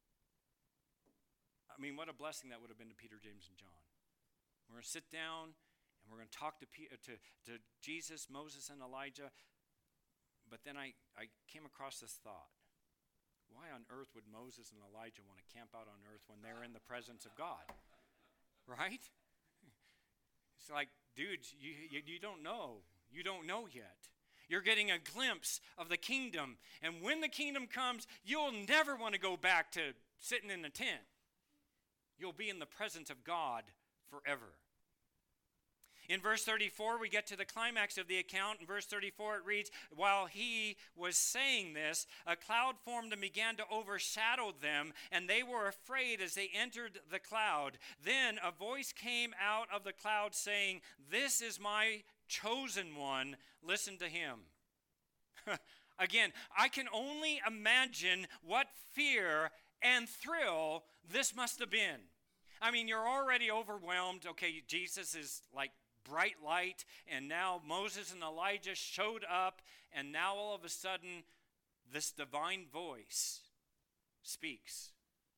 I mean, what a blessing that would have been to Peter, James, and John. We're going to sit down and we're going to talk to, P- to, to Jesus, Moses, and Elijah. But then I, I came across this thought. Why on earth would Moses and Elijah want to camp out on earth when they're in the presence of God? Right? It's like, dudes, you, you, you don't know. You don't know yet. You're getting a glimpse of the kingdom. And when the kingdom comes, you'll never want to go back to sitting in a tent. You'll be in the presence of God forever. In verse thirty-four, we get to the climax of the account. In verse thirty-four, it reads, while he was saying this, a cloud formed and began to overshadow them, and they were afraid as they entered the cloud. Then a voice came out of the cloud saying, this is my chosen one. Listen to him. Again, I can only imagine what fear and thrill this must have been. I mean, you're already overwhelmed. Okay, Jesus is like bright light, and now Moses and Elijah showed up, and now all of a sudden, this divine voice speaks.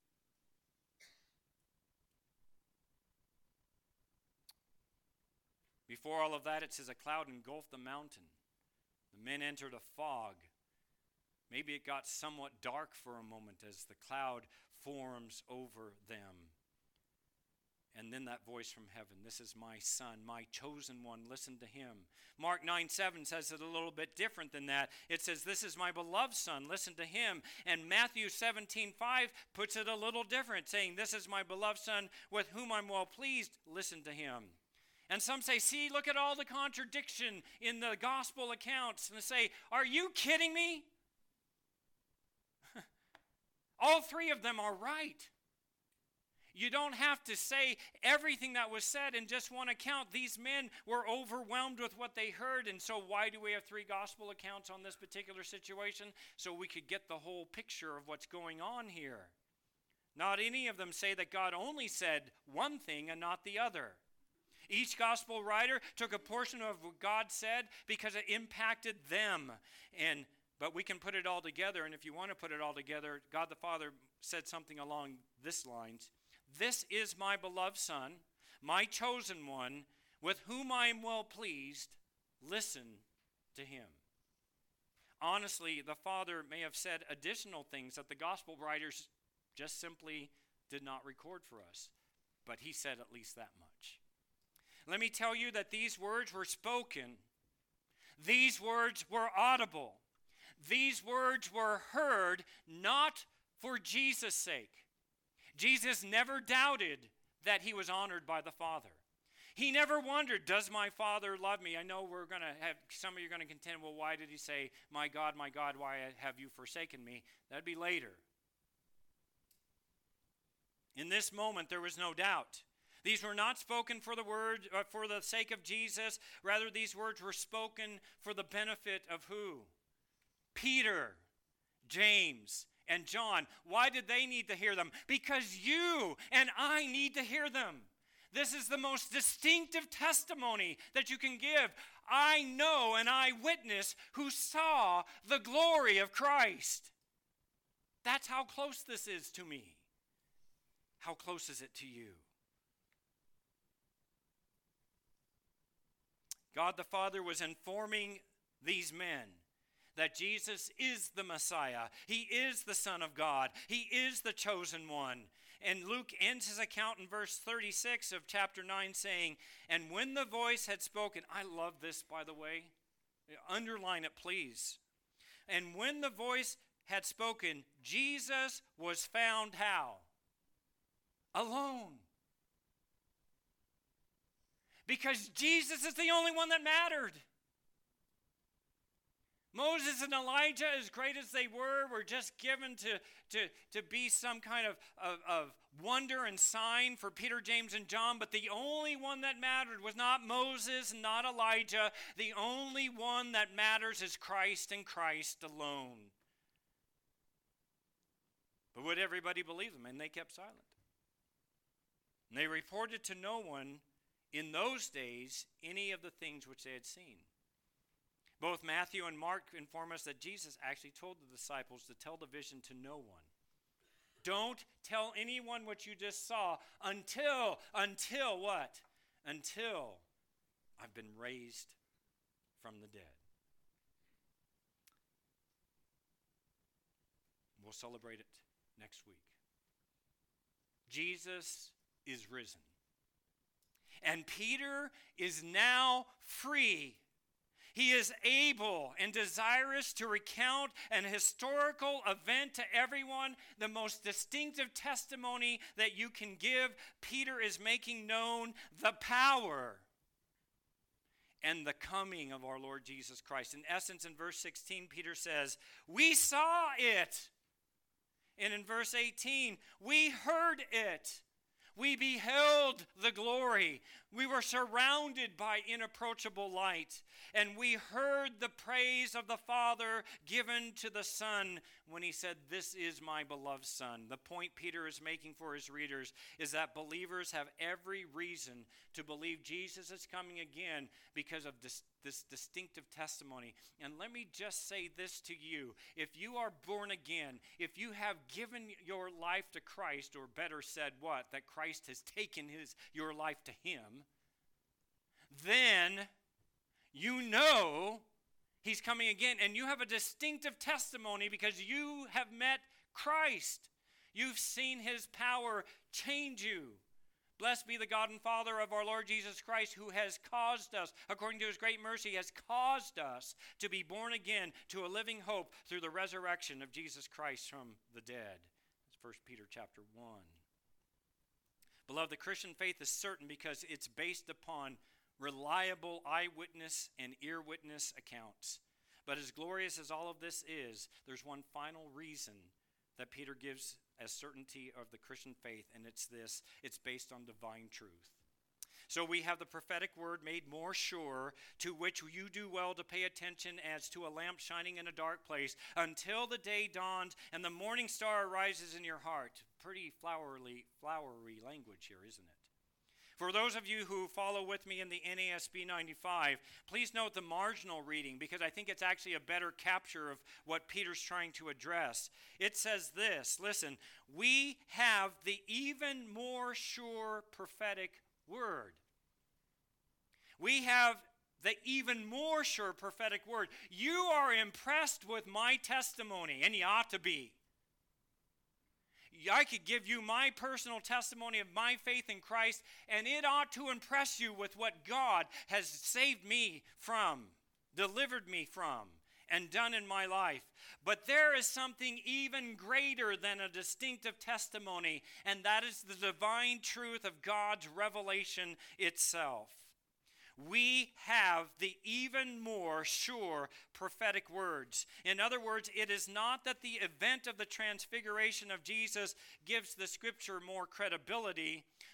Before all of that, it says a cloud engulfed the mountain. The men entered a fog. Maybe it got somewhat dark for a moment as the cloud forms over them. And then that voice from heaven, this is my son, my chosen one, listen to him. Mark nine seven says it a little bit different than that. It says, this is my beloved son, listen to him. And Matthew seventeen five puts it a little different, saying, this is my beloved son with whom I'm well pleased, listen to him. And some say, see, look at all the contradiction in the gospel accounts. And they say, are you kidding me? All three of them are right. You don't have to say everything that was said in just one account. These men were overwhelmed with what they heard. And so why do we have three gospel accounts on this particular situation? So we could get the whole picture of what's going on here. Not any of them say that God only said one thing and not the other. Each gospel writer took a portion of what God said because it impacted them. And but we can put it all together. And if you want to put it all together, God the Father said something along this lines. This is my beloved son, my chosen one, with whom I am well pleased. Listen to him. Honestly, the Father may have said additional things that the gospel writers just simply did not record for us. But he said at least that much. Let me tell you that these words were spoken. These words were audible. These words were heard not for Jesus' sake. Jesus never doubted that he was honored by the Father. He never wondered, does my Father love me? I know we're going to have, some of you are going to contend, well, why did he say, my God, my God, why have you forsaken me? That'd be later. In this moment, there was no doubt. These were not spoken for the word uh, for the sake of Jesus. Rather, these words were spoken for the benefit of who? Peter, James, and John. Why did they need to hear them? Because you and I need to hear them. This is the most distinctive testimony that you can give. I know an eyewitness who saw the glory of Christ. That's how close this is to me. How close is it to you? God the Father was informing these men that Jesus is the Messiah. He is the Son of God. He is the chosen one. And Luke ends his account in verse thirty-six of chapter nine saying, and when the voice had spoken, I love this, by the way. Underline it, please. And when the voice had spoken, Jesus was found how? Alone. Because Jesus is the only one that mattered. Moses and Elijah, as great as they were, were just given to, to, to be some kind of, of, of wonder and sign for Peter, James, and John. But the only one that mattered was not Moses and not Elijah. The only one that matters is Christ and Christ alone. But would everybody believe them? And they kept silent. And they reported to no one in those days any of the things which they had seen. Both Matthew and Mark inform us that Jesus actually told the disciples to tell the vision to no one. Don't tell anyone what you just saw until, until what? Until I've been raised from the dead. We'll celebrate it next week. Jesus is risen. And Peter is now free. He is able and desirous to recount an historical event to everyone, the most distinctive testimony that you can give. Peter is making known the power and the coming of our Lord Jesus Christ. In essence, in verse sixteen, Peter says, we saw it. And in verse eighteen, we heard it. We beheld the glory. We were surrounded by inapproachable light. And we heard the praise of the Father given to the Son when he said, this is my beloved Son. The point Peter is making for his readers is that believers have every reason to believe Jesus is coming again because of this, this distinctive testimony. And let me just say this to you. If you are born again, if you have given your life to Christ, or better said what? That Christ has taken his your life to him, then you know he's coming again. And you have a distinctive testimony because you have met Christ. You've seen his power change you. Blessed be the God and Father of our Lord Jesus Christ, who has caused us, according to his great mercy, has caused us to be born again to a living hope through the resurrection of Jesus Christ from the dead. That's First Peter chapter one. Beloved, the Christian faith is certain because it's based upon reliable eyewitness and ear witness accounts. But as glorious as all of this is, there's one final reason that Peter gives as certainty of the Christian faith, and it's this: it's based on divine truth. So we have the prophetic word made more sure, to which you do well to pay attention as to a lamp shining in a dark place, until the day dawns and the morning star arises in your heart. Pretty flowery, flowery language here, isn't it? For those of you who follow with me in the N A S B ninety-five, please note the marginal reading, because I think it's actually a better capture of what Peter's trying to address. It says this, listen, we have the even more sure prophetic word. We have the even more sure prophetic word. You are impressed with my testimony, and you ought to be. I could give you my personal testimony of my faith in Christ, and it ought to impress you with what God has saved me from, delivered me from, and done in my life. But there is something even greater than a distinctive testimony, and that is the divine truth of God's revelation itself. We have the even more sure prophetic words. In other words, it is not that the event of the transfiguration of Jesus gives the scripture more credibility,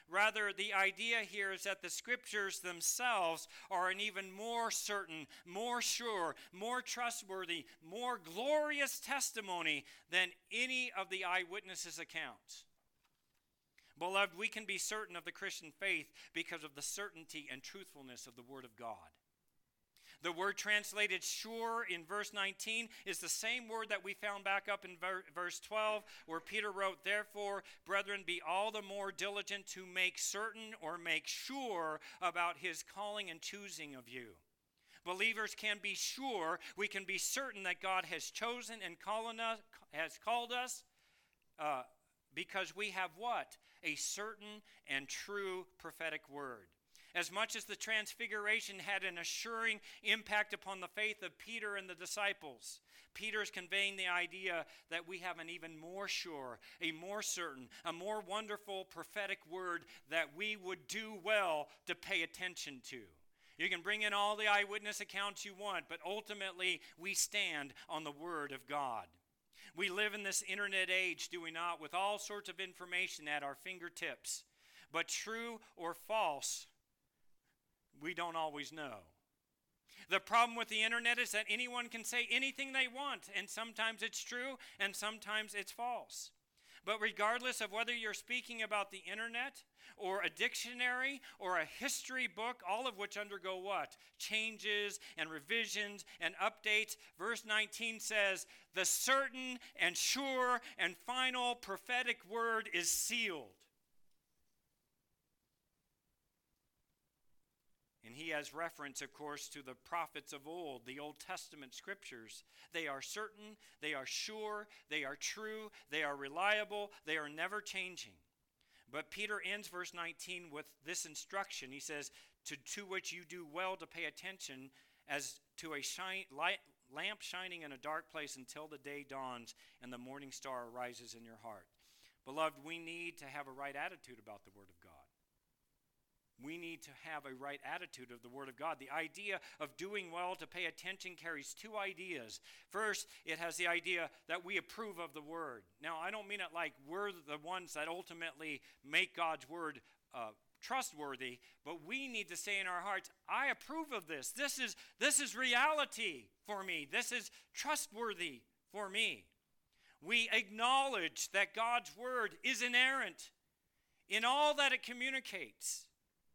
Rather, the idea here is that the Scriptures themselves are an even more certain, more sure, more trustworthy, more glorious testimony than any of the eyewitnesses' accounts. Beloved, we can be certain of the Christian faith because of the certainty and truthfulness of the Word of God. The word translated sure in verse nineteen is the same word that we found back up in ver- verse twelve, where Peter wrote, "Therefore, brethren, be all the more diligent to make certain or make sure about his calling and choosing of you." Believers can be sure, we can be certain that God has chosen and calling us, has called us uh, because we have what? A certain and true prophetic word. As much as the transfiguration had an assuring impact upon the faith of Peter and the disciples, Peter is conveying the idea that we have an even more sure, a more certain, a more wonderful prophetic word that we would do well to pay attention to. You can bring in all the eyewitness accounts you want, but ultimately we stand on the Word of God. We live in this internet age, do we not, with all sorts of information at our fingertips. But true or false, we don't always know. The problem with the internet is that anyone can say anything they want, and sometimes it's true and sometimes it's false. But regardless of whether you're speaking about the internet or a dictionary or a history book, all of which undergo what? Changes and revisions and updates. Verse nineteen says, the certain and sure and final prophetic word is sealed. And he has reference, of course, to the prophets of old, the Old Testament scriptures. They are certain, they are sure, they are true, they are reliable, they are never changing. But Peter ends verse nineteen with this instruction. He says, to, to which you do well to pay attention as to a shine, light, lamp shining in a dark place until the day dawns and the morning star arises in your heart. Beloved, we need to have a right attitude about the Word of God. We need to have a right attitude of the Word of God. The idea of doing well to pay attention carries two ideas. First, it has the idea that we approve of the Word. Now, I don't mean it like we're the ones that ultimately make God's Word uh, trustworthy, but we need to say in our hearts, I approve of this. This is, this is reality for me. This is trustworthy for me. We acknowledge that God's Word is inerrant in all that it communicates.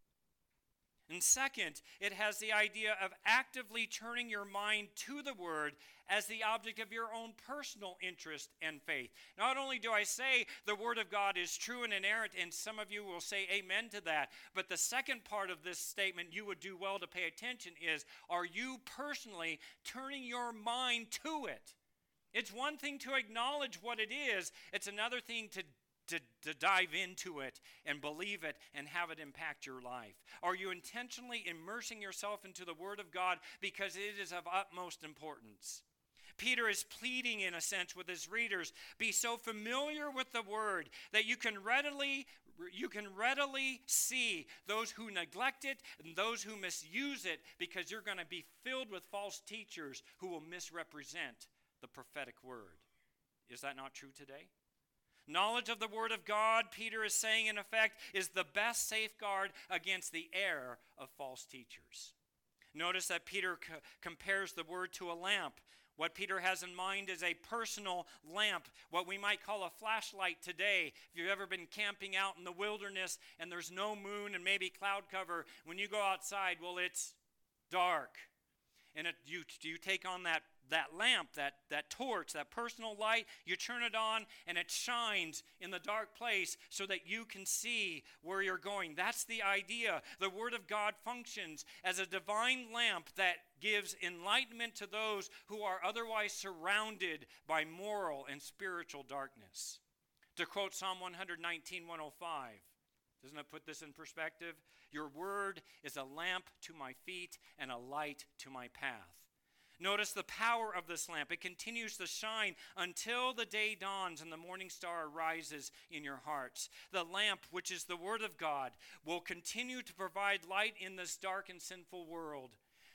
And second, it has the idea of actively turning your mind to the Word as the object of your own personal interest and faith. Not only do I say the Word of God is true and inerrant, and some of you will say amen to that, but the second part of this statement you would do well to pay attention is, are you personally turning your mind to it? It's one thing to acknowledge what it is. It's another thing to To, to dive into it and believe it and have it impact your life? Are you intentionally immersing yourself into the Word of God because it is of utmost importance? Peter is pleading, in a sense, with his readers, be so familiar with the Word that you can readily you can readily see those who neglect it and those who misuse it, because you're going to be filled with false teachers who will misrepresent the prophetic Word. Is that not true today? Knowledge of the Word of God, Peter is saying in effect, is the best safeguard against the error of false teachers. Notice that Peter co- compares the Word to a lamp. What Peter has in mind is a personal lamp, what we might call a flashlight today. If you've ever been camping out in the wilderness and there's no moon and maybe cloud cover, when you go outside, well, it's dark. And it, you, you take on that, that lamp, that, that torch, that personal light, you turn it on, and it shines in the dark place so that you can see where you're going. That's the idea. The Word of God functions as a divine lamp that gives enlightenment to those who are otherwise surrounded by moral and spiritual darkness. To quote Psalm one nineteen, one oh five, doesn't it put this in perspective? Your word is a lamp to my feet and a light to my path. Notice the power of this lamp. It continues to shine until the day dawns and the morning star rises in your hearts. The lamp, which is the Word of God, will continue to provide light in this dark and sinful world.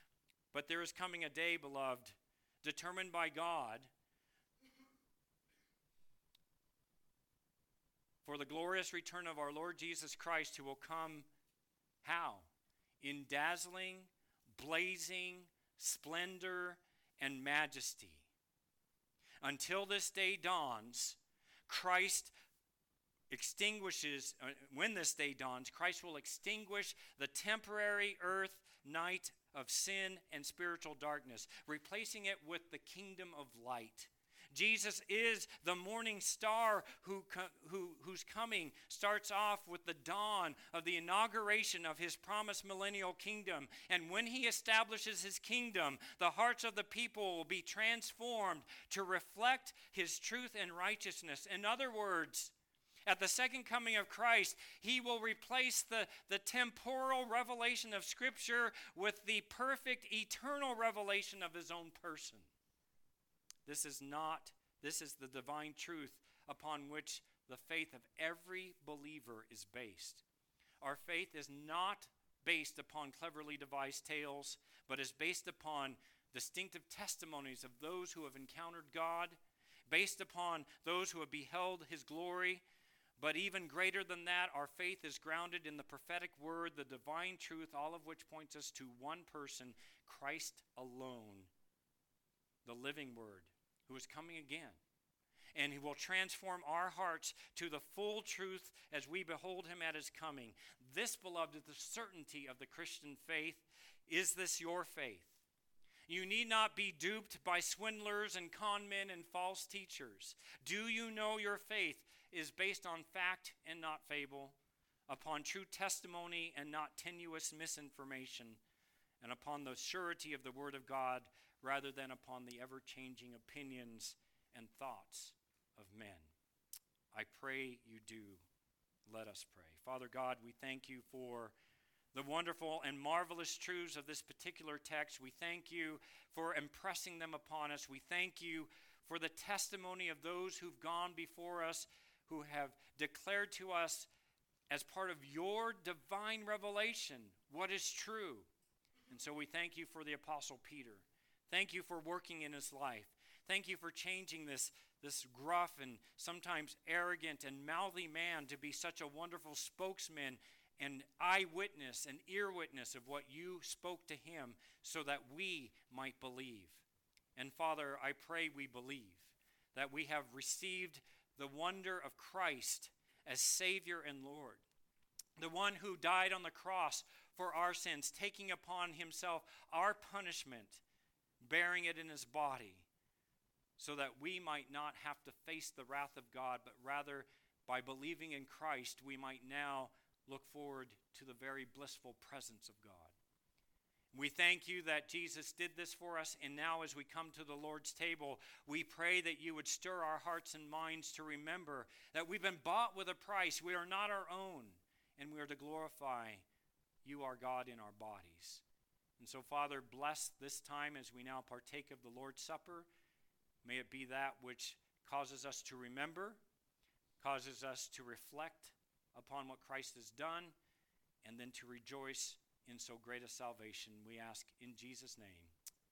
But there is coming a day, beloved, determined by God, for the glorious return of our Lord Jesus Christ, who will come how? In dazzling, blazing splendor and majesty. Until this day dawns, Christ extinguishes, uh, when this day dawns, Christ will extinguish the temporary earth night of sin and spiritual darkness, replacing it with the kingdom of light. Jesus is the morning star who, who, whose coming starts off with the dawn of the inauguration of his promised millennial kingdom. And when he establishes his kingdom, the hearts of the people will be transformed to reflect his truth and righteousness. In other words, at the second coming of Christ, he will replace the, the temporal revelation of Scripture with the perfect eternal revelation of his own person. This is not, this is the divine truth upon which the faith of every believer is based. Our faith is not based upon cleverly devised tales, but is based upon distinctive testimonies of those who have encountered God, based upon those who have beheld his glory. But even greater than that, our faith is grounded in the prophetic word, the divine truth, all of which points us to one person, Christ alone, the living word, who is coming again. And he will transform our hearts to the full truth as we behold him at his coming. This, beloved, is the certainty of the Christian faith. Is this your faith? You need not be duped by swindlers and con men and false teachers. Do you know your faith is based on fact and not fable, upon true testimony and not tenuous misinformation, and upon the surety of the word of God rather than upon the ever-changing opinions and thoughts of men? I pray you do. Let us pray. Father God, we thank you for the wonderful and marvelous truths of this particular text. We thank you for impressing them upon us. We thank you for the testimony of those who've gone before us, who have declared to us as part of your divine revelation what is true. And so we thank you for the Apostle Peter. Thank you for working in his life. Thank you for changing this, this gruff and sometimes arrogant and mouthy man to be such a wonderful spokesman and eyewitness and ear witness of what you spoke to him so that we might believe. And Father, I pray we believe, that we have received the wonder of Christ as Savior and Lord, the one who died on the cross for our sins, taking upon himself our punishment, bearing it in his body, so that we might not have to face the wrath of God, but rather by believing in Christ, we might now look forward to the very blissful presence of God. We thank you that Jesus did this for us, and now as we come to the Lord's table, we pray that you would stir our hearts and minds to remember that we've been bought with a price. We are not our own, and we are to glorify you, our God, in our bodies. And so, Father, bless this time as we now partake of the Lord's Supper. May it be that which causes us to remember, causes us to reflect upon what Christ has done, and then to rejoice in so great a salvation. We ask in Jesus' name,